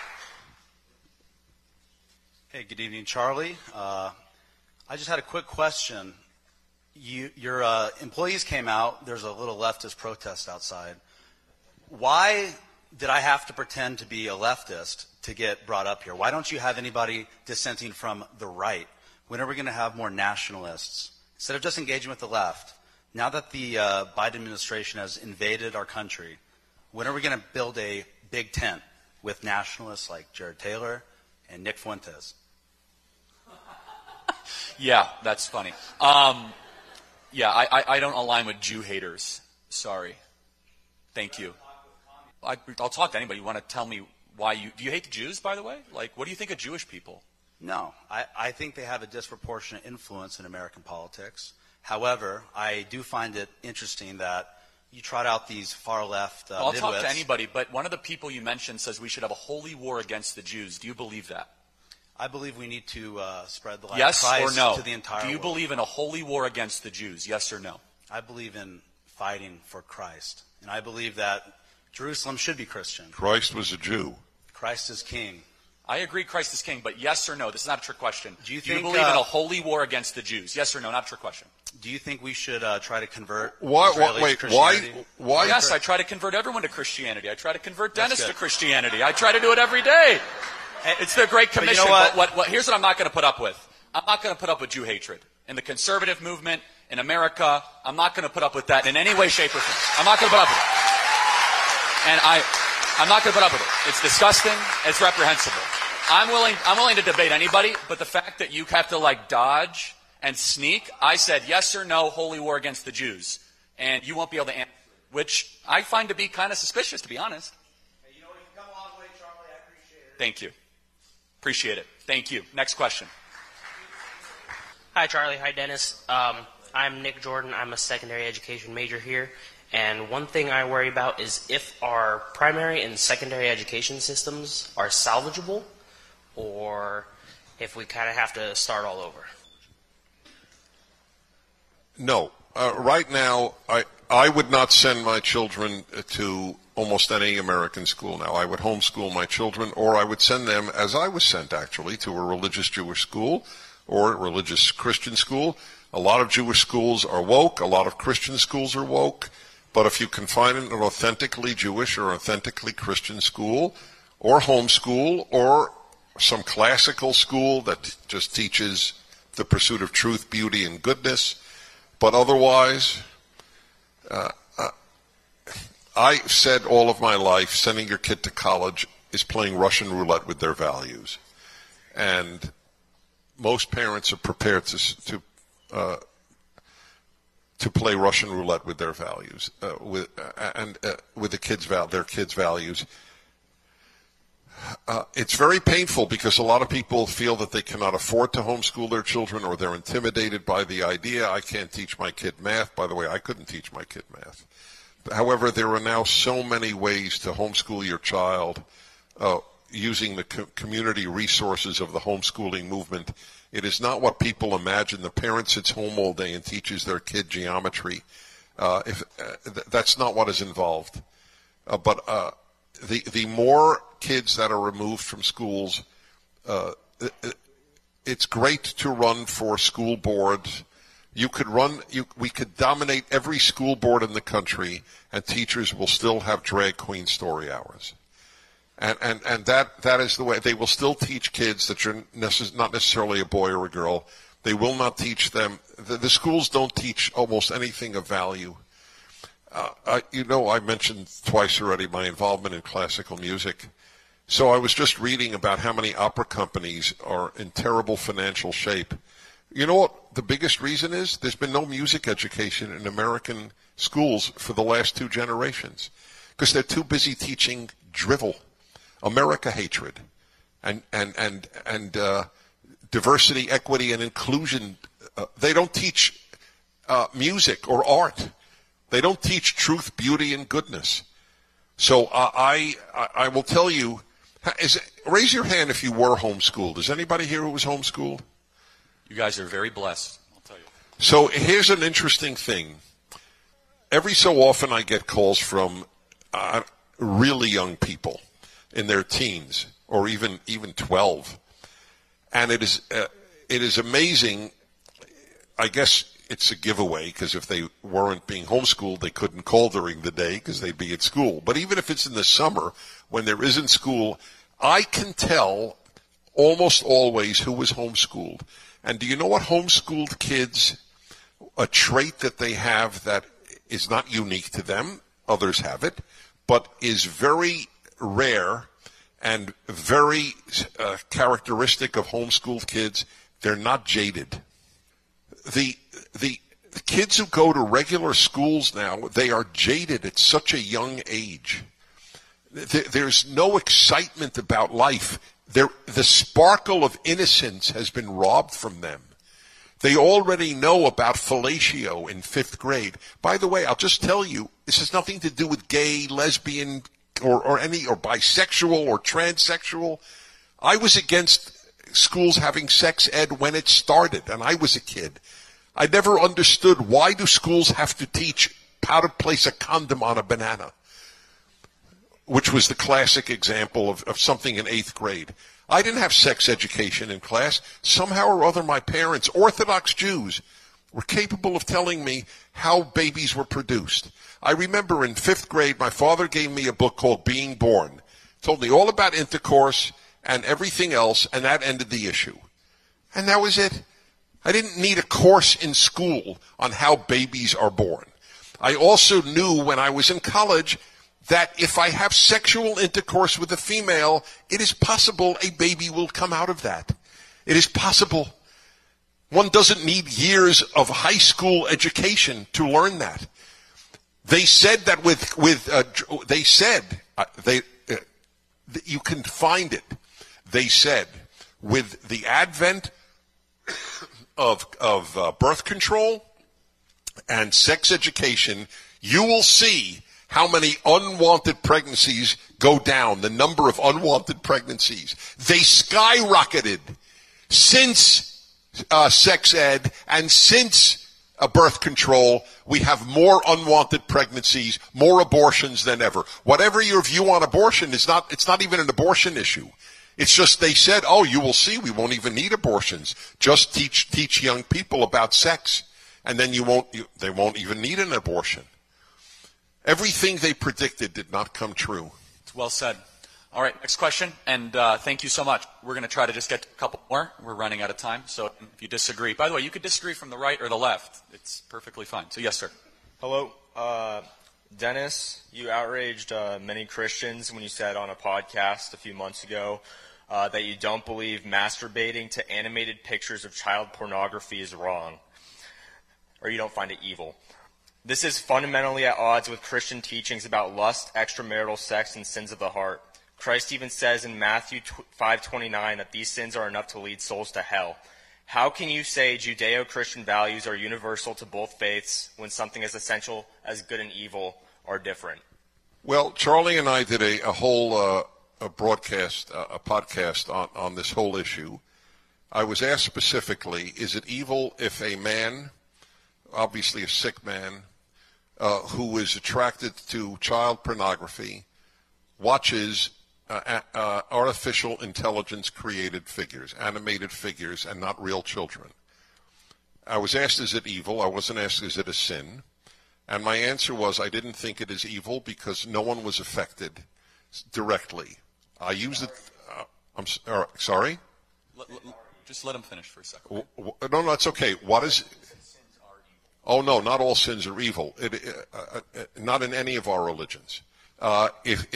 Hey, good evening, Charlie. I just had a quick question. Your employees came out. There's a little leftist protest outside. Why did I have to pretend to be a leftist to get brought up here? Why don't you have anybody dissenting from the right? When are we going to have more nationalists? Instead of just engaging with the left, now that the Biden administration has invaded our country, when are we going to build a big tent with nationalists like Jared Taylor and Nick Fuentes? Yeah, that's funny. Yeah, I don't align with Jew haters. Sorry. Thank you. I'll talk to anybody. You want to tell me why do you hate the Jews, by the way? Like, what do you think of Jewish people? No, I think they have a disproportionate influence in American politics. However, I do find it interesting that you trot out these far-left I'll nitwits. talk to anybody, but one of the people you mentioned says we should have a holy war against the Jews. Do you believe that? I believe we need to spread the light yes of Christ or no? to the entire world. Do you believe in a holy war against the Jews? Yes or no? I believe in fighting for Christ. And I believe that Jerusalem should be Christian. Christ was a Jew. Christ is king. I agree Christ is king, but yes or no? This is not a trick question. Do you believe in a holy war against the Jews? Yes or no? Not a trick question. Do you think we should try to convert Israelis to Christianity? Why? Yes, I try to convert everyone to Christianity. I try to convert Dennis to Christianity. I try to do it every day. It's the Great Commission. But you know what? Here's what I'm not going to put up with. I'm not going to put up with Jew hatred. In the conservative movement, in America, I'm not going to put up with that in any way, shape, or form. I'm not going to put up with it. And I'm not going to put up with it. It's disgusting. It's reprehensible. I'm willing to debate anybody, but the fact that you have to dodge and sneak, I said yes or no, holy war against the Jews, and you won't be able to answer. which I find to be kind of suspicious, to be honest. Hey, you know, you've come a long way, Charlie. I appreciate it. Thank you. Appreciate it. Thank you. Next question. Hi, Charlie. Hi, Dennis. I'm Nick Jordan. I'm a secondary education major here. And one thing I worry about is if our primary and secondary education systems are salvageable or if we kind of have to start all over. No. Right now, I would not send my children to almost any American school now. I would homeschool my children, or I would send them, as I was sent actually, to a religious Jewish school or a religious Christian school. A lot of Jewish schools are woke. A lot of Christian schools are woke. But if you can find an authentically Jewish or authentically Christian school or homeschool or some classical school that just teaches the pursuit of truth, beauty, and goodness, but otherwise, I've said all of my life, sending your kid to college is playing Russian roulette with their values. And most parents are prepared to play Russian roulette with their values, with their kids' values. It's very painful because a lot of people feel that they cannot afford to homeschool their children, or they're intimidated by the idea. I can't teach my kid math. By the way, I couldn't teach my kid math. However, there are now so many ways to homeschool your child using the community resources of the homeschooling movement. It is not what people imagine. The parent sits home all day and teaches their kid geometry. That's not what is involved. But the more kids that are removed from schools, it's great to run for school boards. We could dominate every school board in the country, and teachers will still have drag queen story hours. And that is the way. They will still teach kids that you're not necessarily a boy or a girl. They will not teach them. The schools don't teach almost anything of value. I mentioned twice already my involvement in classical music. So I was just reading about how many opera companies are in terrible financial shape. You know what the biggest reason is? There's been no music education in American schools for the last 2 generations because they're too busy teaching drivel, America hatred, and diversity, equity, and inclusion. They don't teach music or art. They don't teach truth, beauty, and goodness. So I will tell you, raise your hand if you were homeschooled. Is anybody here who was homeschooled? You guys are very blessed, I'll tell you. So here's an interesting thing. Every so often I get calls from really young people in their teens or even 12. And it is amazing. I guess it's a giveaway because if they weren't being homeschooled, they couldn't call during the day because they'd be at school. But even if it's in the summer when there isn't school, I can tell almost always who was homeschooled. And do you know what homeschooled kids, a trait that they have that is not unique to them, others have it, but is very rare and very characteristic of homeschooled kids, they're not jaded. The kids who go to regular schools now, they are jaded at such a young age. There's no excitement about life. The sparkle of innocence has been robbed from them. They already know about fellatio in 5th grade. By the way, I'll just tell you, this has nothing to do with gay, lesbian, or bisexual or transsexual. I was against schools having sex ed when it started, and I was a kid. I never understood why do schools have to teach how to place a condom on a banana, which was the classic example of something in 8th grade. I didn't have sex education in class. Somehow or other, my parents, Orthodox Jews, were capable of telling me how babies were produced. I remember in 5th grade, my father gave me a book called Being Born. Told me all about intercourse and everything else, and that ended the issue. And that was it. I didn't need a course in school on how babies are born. I also knew when I was in college that if I have sexual intercourse with a female, it is possible a baby will come out of that. It is possible. One doesn't need years of high school education to learn that. They said that you can find it. They said with the advent of birth control and sex education, you will see how many unwanted pregnancies go down, the number of unwanted pregnancies. They skyrocketed since sex ed and since birth control. We have more unwanted pregnancies, more abortions than ever. Whatever your view on abortion, it's not even an abortion issue. It's just they said, oh, you will see, we won't even need abortions. Just teach young people about sex, and then they won't even need an abortion. Everything they predicted did not come true. It's well said. All right, next question, and thank you so much. We're going to try to just get to a couple more. We're running out of time, so if you disagree. By the way, you could disagree from the right or the left. It's perfectly fine. So, yes, sir. Hello. Dennis, you outraged many Christians when you said on a podcast a few months ago that you don't believe masturbating to animated pictures of child pornography is wrong, or you don't find it evil. This is fundamentally at odds with Christian teachings about lust, extramarital sex, and sins of the heart. Christ even says in Matthew 5:29 that these sins are enough to lead souls to hell. How can you say Judeo-Christian values are universal to both faiths when something as essential as good and evil are different? Well, Charlie and I did a whole podcast on this whole issue. I was asked specifically, is it evil if a man, obviously a sick man, who is attracted to child pornography, watches artificial intelligence created figures, animated figures, and not real children? I was asked, is it evil? I wasn't asked, is it a sin? And my answer was, I didn't think it is evil because no one was affected directly. I used it. I'm sorry? Just let him finish for a second. No, that's okay. What is? Oh, no, not all sins are evil. Not in any of our religions. To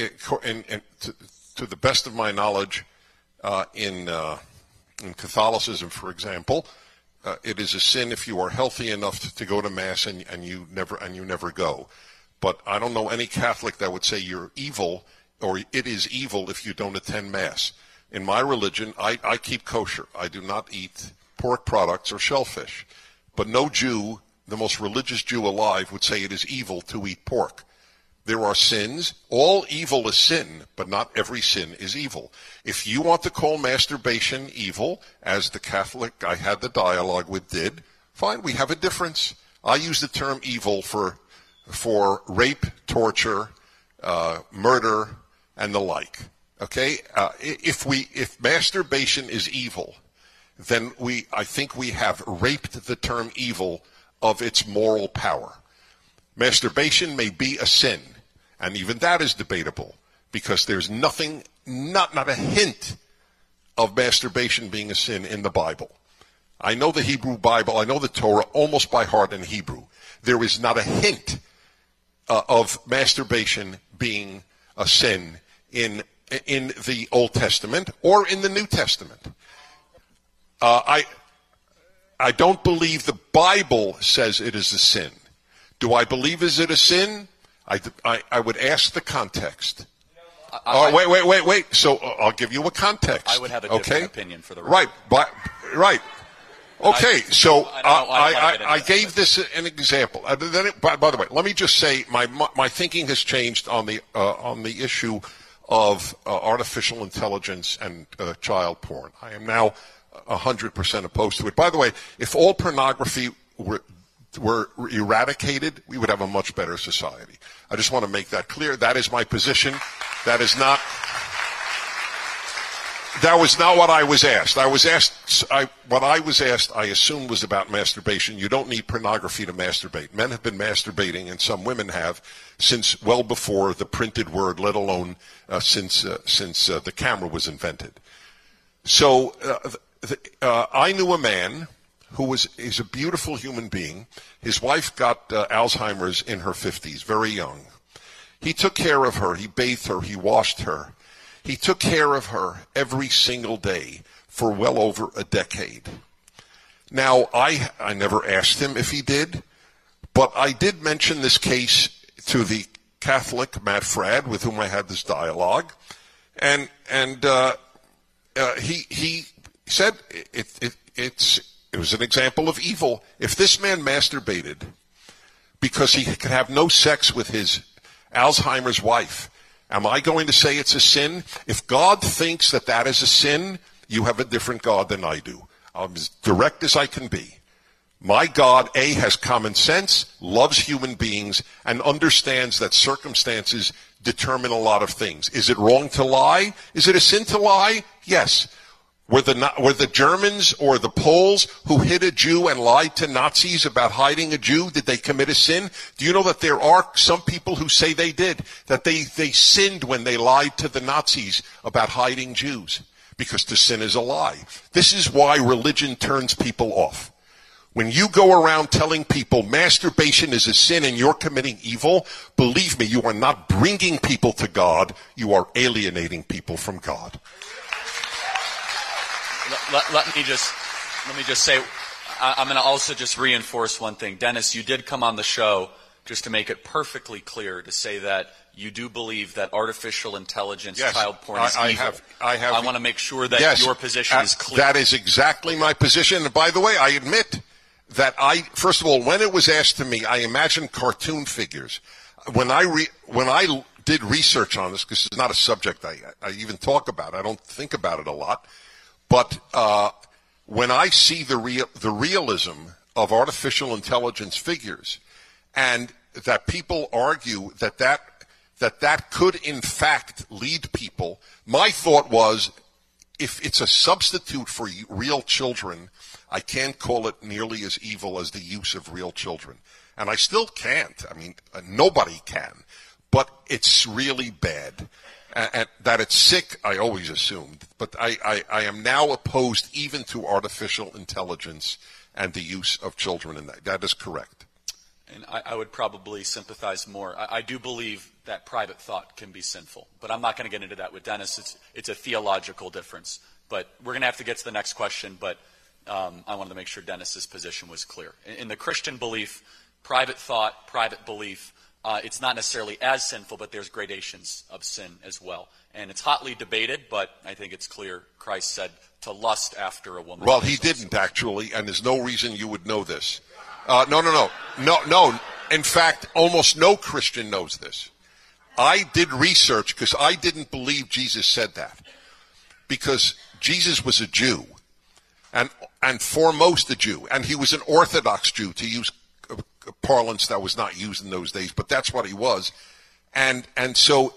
the best of my knowledge, in Catholicism, for example, it is a sin if you are healthy enough to go to Mass and you never go. But I don't know any Catholic that would say you're evil or it is evil if you don't attend Mass. In my religion, I keep kosher. I do not eat pork products or shellfish. But no Jew, the most religious Jew alive, would say it is evil to eat pork. There are sins. All evil is sin, but not every sin is evil. If you want to call masturbation evil, as the Catholic I had the dialogue with did, fine, we have a difference. I use the term evil for rape, torture, murder, and the like. Okay? If masturbation is evil, then I think we have raped the term evil of its moral power. Masturbation may be a sin, and even that is debatable, because there's nothing, not a hint of masturbation being a sin in the Bible. I know the Hebrew Bible, I know the Torah almost by heart in Hebrew. There is not a hint of masturbation being a sin in the Old Testament or in the New Testament. I don't believe the Bible says it is a sin. Do I believe is it a sin? I would ask the context. Wait. So I'll give you a context. I would have a different opinion for the record. Right. Okay, so I gave this an example. By the way, let me just say my thinking has changed on the issue of artificial intelligence and child porn. I am now 100% opposed to it. By the way, if all pornography were eradicated, we would have a much better society. I just want to make that clear. That is my position. That was not what I was asked. What I was asked, I assume, was about masturbation. You don't need pornography to masturbate. Men have been masturbating, and some women have, since well before the printed word, let alone since the camera was invented. So I knew a man who is a beautiful human being. His wife got Alzheimer's in her 50s, very young. He took care of her. He bathed her. He washed her. He took care of her every single day for well over a decade. Now, I never asked him if he did, but I did mention this case to the Catholic Matt Fradd, with whom I had this dialogue, and he said it was an example of evil. If this man masturbated because he could have no sex with his Alzheimer's wife, am I going to say it's a sin? If God thinks that that is a sin, you have a different God than I do. I'm as direct as I can be. My God, A, has common sense, loves human beings, and understands that circumstances determine a lot of things. Is it wrong to lie? Is it a sin to lie? Yes. Were the Germans or the Poles who hid a Jew and lied to Nazis about hiding a Jew, did they commit a sin? Do you know that there are some people who say they did, that they sinned when they lied to the Nazis about hiding Jews? Because to sin is a lie. This is why religion turns people off. When you go around telling people masturbation is a sin and you're committing evil, believe me, you are not bringing people to God, you are alienating people from God. Let me just say, I'm going to also just reinforce one thing. Dennis, you did come on the show just to make it perfectly clear to say that you do believe that artificial intelligence, child porn is evil. I want to make sure that your position is clear. That is exactly my position. And by the way, I admit that first of all, when it was asked to me, I imagined cartoon figures. When I did research on this, because it's not a subject I even talk about, I don't think about it a lot. But when I see the realism of artificial intelligence figures, and that people argue that could in fact lead people, my thought was, if it's a substitute for real children, I can't call it nearly as evil as the use of real children. And I still can't. I mean, nobody can. But it's really bad. And that it's sick, I always assumed. But I am now opposed even to artificial intelligence and the use of children in that. That is correct. And I would probably sympathize more. I do believe that private thought can be sinful. But I'm not going to get into that with Dennis. It's a theological difference. But we're going to have to get to the next question. But I wanted to make sure Dennis's position was clear. In the Christian belief, private thought, private belief, it's not necessarily as sinful, but there's gradations of sin as well. And it's hotly debated, but I think it's clear Christ said to lust after a woman. Well, he didn't actually, and there's no reason you would know this. No. In fact, almost no Christian knows this. I did research because I didn't believe Jesus said that. Because Jesus was a Jew, and foremost a Jew, and he was an Orthodox Jew, to use parlance that was not used in those days, but that's what he was. And so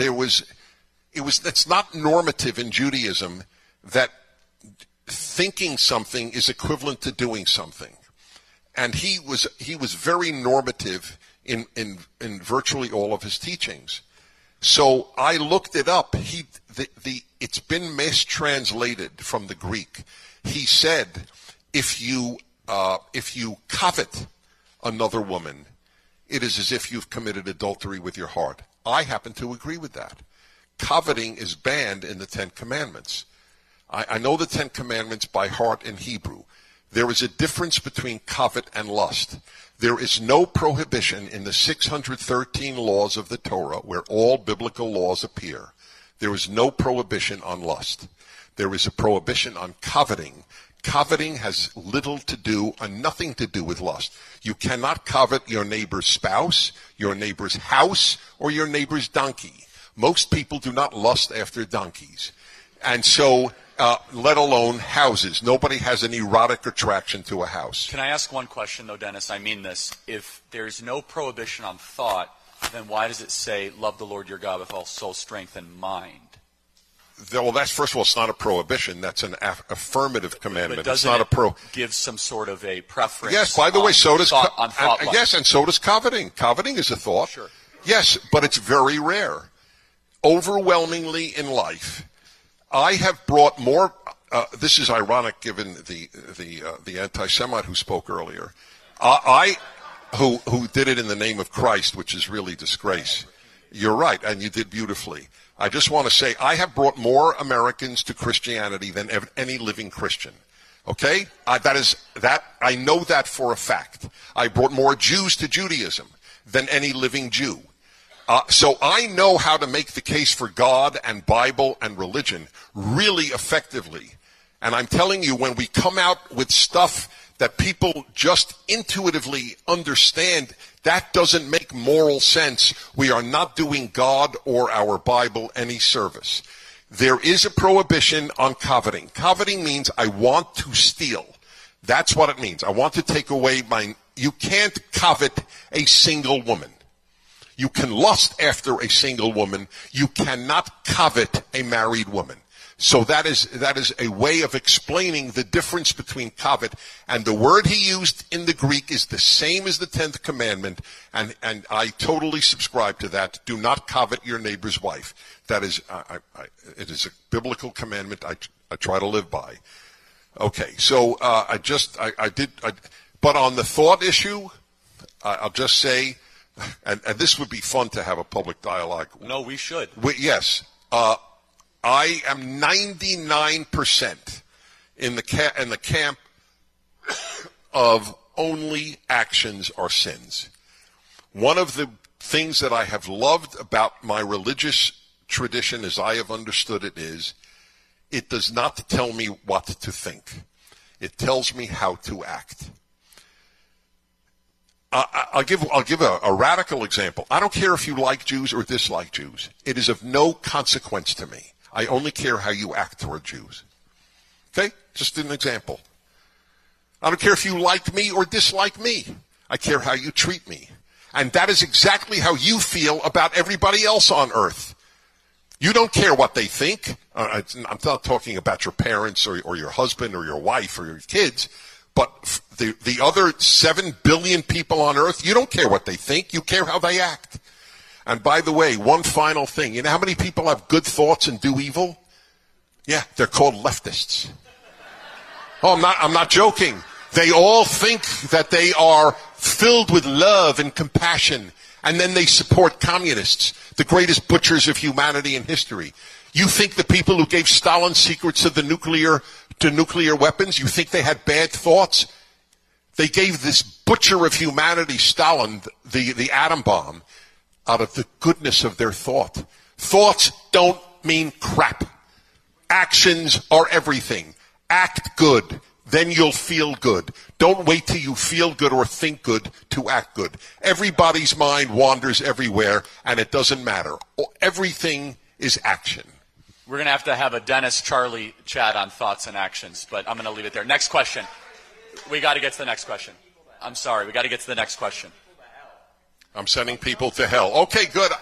it's not normative in Judaism that thinking something is equivalent to doing something. And he was very normative in virtually all of his teachings. So I looked it up. It's been mistranslated from the Greek. He said, if you covet another woman, it is as if you've committed adultery with your heart. I happen to agree with that. Coveting is banned in the Ten Commandments. I know the Ten Commandments by heart in Hebrew. There is a difference between covet and lust. There is no prohibition in the 613 laws of the Torah, where all biblical laws appear. There is no prohibition on lust. There is a prohibition on coveting. Coveting has little to do and nothing to do with lust. You cannot covet your neighbor's spouse, your neighbor's house, or your neighbor's donkey. Most people do not lust after donkeys. And so, let alone houses. Nobody has an erotic attraction to a house. Can I ask one question, though, Dennis? I mean this. If there's no prohibition on thought, then why does it say, love the Lord your God with all soul, strength, and mind? Well, that's, first of all, it's not a prohibition. That's an affirmative commandment. But it's not a give some sort of a preference. Yes, by the way, so does thought. Yes, and so does coveting. Coveting is a thought. Sure. Yes, but it's very rare. Overwhelmingly in life, I have brought more. This is ironic, given the anti-Semite who spoke earlier. Who did it in the name of Christ, which is really disgrace. You're right, and you did beautifully. I just want to say I have brought more Americans to Christianity than any living Christian. Okay? I know that for a fact. I brought more Jews to Judaism. than any living Jew. So I know how to make the case for God and Bible and religion really effectively. And I'm telling you, when we come out with stuff that people just intuitively understand, that doesn't make moral sense. We are not doing God or our Bible any service. There is a prohibition on coveting. Coveting means I want to steal. That's what it means. I want to take away you can't covet a single woman. You can lust after a single woman. You cannot covet a married woman. So that is a way of explaining the difference between covet, and the word he used in the Greek is the same as the 10th commandment, and I totally subscribe to that. Do not covet your neighbor's wife. That is, it is a biblical commandment I try to live by. Okay, so but on the thought issue, I'll just say, and this would be fun to have a public dialogue. No, we should. Yes. I am 99% in the camp of only actions are sins. One of the things that I have loved about my religious tradition, as I have understood it, is it does not tell me what to think. It tells me how to act. I'll give a radical example. I don't care if you like Jews or dislike Jews. It is of no consequence to me. I only care how you act toward Jews. Okay? Just an example. I don't care if you like me or dislike me. I care how you treat me. And that is exactly how you feel about everybody else on earth. You don't care what they think. I'm not talking about your parents or your husband or your wife or your kids. But the other 7 billion people on earth, you don't care what they think. You care how they act. And by the way, one final thing. You know how many people have good thoughts and do evil? Yeah, they're called leftists. Oh, I'm not joking. They all think that they are filled with love and compassion, and then they support communists, the greatest butchers of humanity in history. You think the people who gave Stalin secrets of the nuclear weapons, you think they had bad thoughts? They gave this butcher of humanity, Stalin, the atom bomb, out of the goodness of their thought. Thoughts don't mean crap. Actions are everything. Act good, then you'll feel good. Don't wait till you feel good or think good to act good. Everybody's mind wanders everywhere, and it doesn't matter. Everything is action. We're going to have a Dennis Charlie chat on thoughts and actions, but I'm going to leave it there. Next question. We got to get to the next question. I'm sorry. We got to get to the next question. I'm sending people to hell. Okay, good.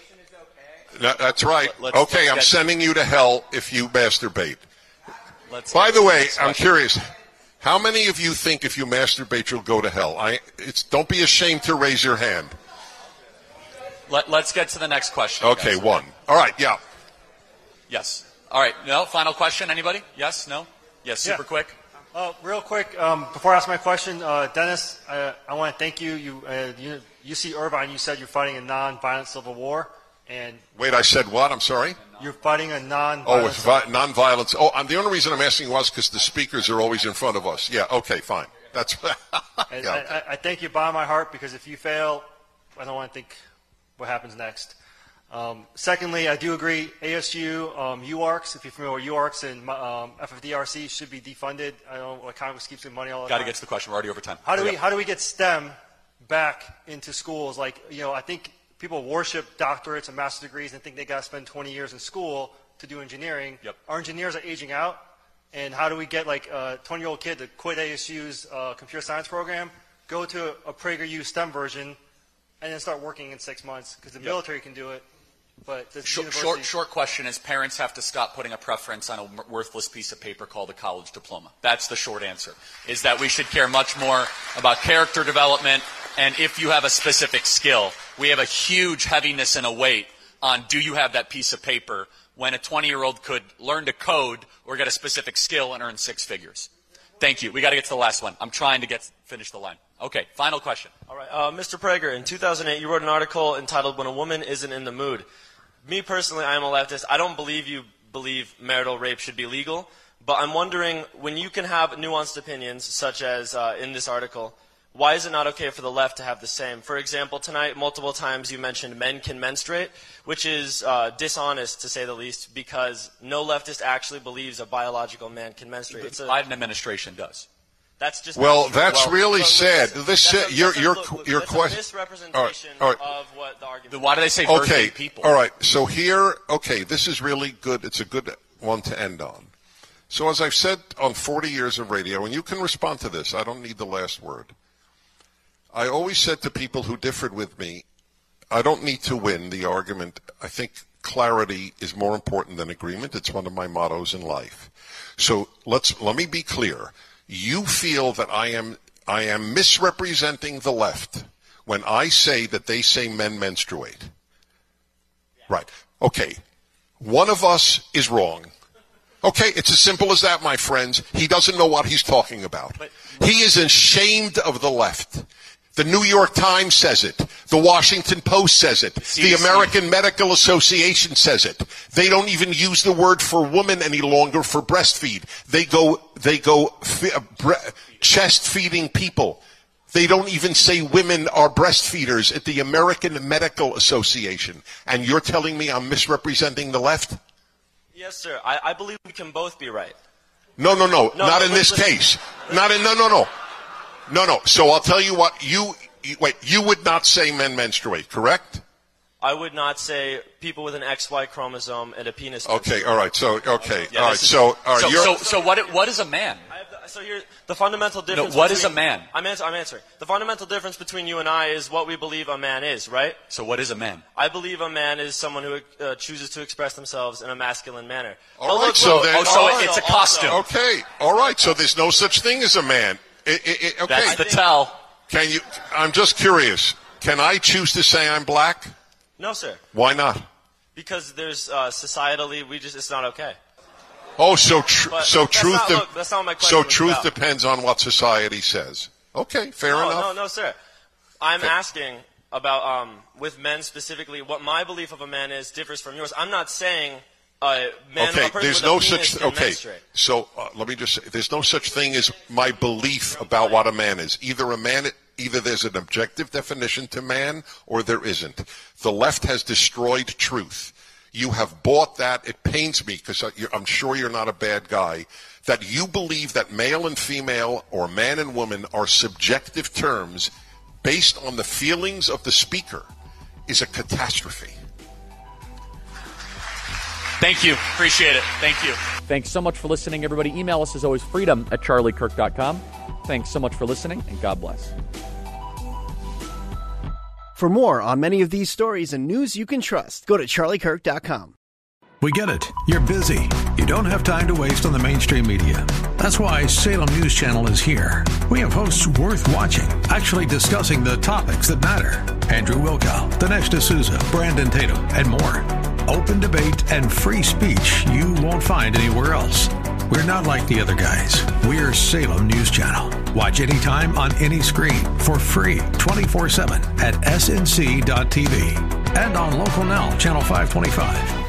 That's right. Okay, I'm sending you to hell if you masturbate. By the way, I'm curious. How many of you think if you masturbate you'll go to hell? Don't be ashamed to raise your hand. Let's get to the next question. Okay, guys. One. All right, yeah. Yes. All right. No, final question. Anybody? Yes? No? Yes, super quick. Real quick, before I ask my question, Dennis, I want to thank you. UC Irvine, you said you're fighting a non-violent civil war. And wait, I said what? I'm sorry? You're fighting a non-violent non-violence. Oh, the only reason I'm asking was because the speakers are always in front of us. Yeah, okay, fine. That's. Yeah. I thank you by my heart, because if you fail, I don't want to think what happens next. Secondly, I do agree, ASU, UARCs, if you're familiar with UARCs, and FFDRC should be defunded. I know Congress keeps getting money all the time. Got to get to the question. We're already over time. How do we get STEM back into schools? Like, I think people worship doctorates and master's degrees and think they got to spend 20 years in school to do engineering. Yep. Our engineers are aging out. And how do we get like a 20-year-old kid to quit ASU's computer science program, go to a PragerU STEM version, and then start working in 6 months? Because the military can do it. But the short question is, parents have to stop putting a preference on a worthless piece of paper called a college diploma. That's the short answer, is that we should care much more about character development, and if you have a specific skill. We have a huge heaviness and a weight on, do you have that piece of paper, when a 20-year-old could learn to code or get a specific skill and earn 6 figures. Thank you. We got to get to the last one. I'm trying to finish the line. Okay, final question. All right, Mr. Prager, in 2008, you wrote an article entitled "When a Woman Isn't in the Mood." Me personally, I am a leftist. I don't believe you believe marital rape should be legal, but I'm wondering, when you can have nuanced opinions, such as in this article, why is it not okay for the left to have the same? For example, tonight, multiple times you mentioned men can menstruate, which is dishonest, to say the least, because no leftist actually believes a biological man can menstruate. The Biden administration does. That's just that's really sad. Your question. Misrepresentation of what the argument. Why do they say birthday people? All right. So here, this is really good. It's a good one to end on. So as I've said on 40 years of radio, and you can respond to this, I don't need the last word. I always said to people who differed with me, I don't need to win the argument. I think clarity is more important than agreement. It's one of my mottos in life. So let me be clear. You feel that I am misrepresenting the left when I say that they say men menstruate. Right. Okay. One of us is wrong. Okay, it's as simple as that, my friends. He doesn't know what he's talking about. He is ashamed of the left. The New York Times says it. The Washington Post says it. The American Medical Association says it. They don't even use the word for woman any longer for breastfeed. They go chest feeding people. They don't even say women are breastfeeders at the American Medical Association. And you're telling me I'm misrepresenting the left? Yes, sir. I believe we can both be right. No. Not in this case. No. So I'll tell you what. You would not say men menstruate, correct? I would not say people with an XY chromosome and a penis. Okay. All right. So okay. Yeah, all right. So what is a man? So here, the fundamental difference. No, what is a man? I'm answering. The fundamental difference between you and I is what we believe a man is, right? So what is a man? I believe a man is someone who chooses to express themselves in a masculine manner. All right. It's a costume. Okay. All right. So there's no such thing as a man. Okay. That's the tell. Can you? I'm just curious. Can I choose to say I'm black? No, sir. Why not? Because there's societally, it's not okay. Oh, so truth about. Depends on what society says. Okay, fair enough. No, sir. I'm asking about with men specifically what my belief of a man is differs from yours. I'm not saying a person with a penis can menstruate. So let me just say, there's no such thing as my belief about what a man is. Either there's an objective definition to man or there isn't. The left has destroyed truth. You have bought that. It pains me because I'm sure you're not a bad guy, that you believe that male and female or man and woman are subjective terms based on the feelings of the speaker is a catastrophe. Thank you. Appreciate it. Thank you. Thanks so much for listening, everybody. Email us as always, freedom@charliekirk.com. Thanks so much for listening, and God bless. For more on many of these stories and news you can trust, go to charliekirk.com. We get it. You're busy. You don't have time to waste on the mainstream media. That's why Salem News Channel is here. We have hosts worth watching, actually discussing the topics that matter. Andrew Wilkow, Dinesh D'Souza, Brandon Tatum, and more. Open debate and free speech you won't find anywhere else. We're not like the other guys. We're Salem News Channel. Watch anytime on any screen for free 24/7 at snc.tv and on Local Now, Channel 525.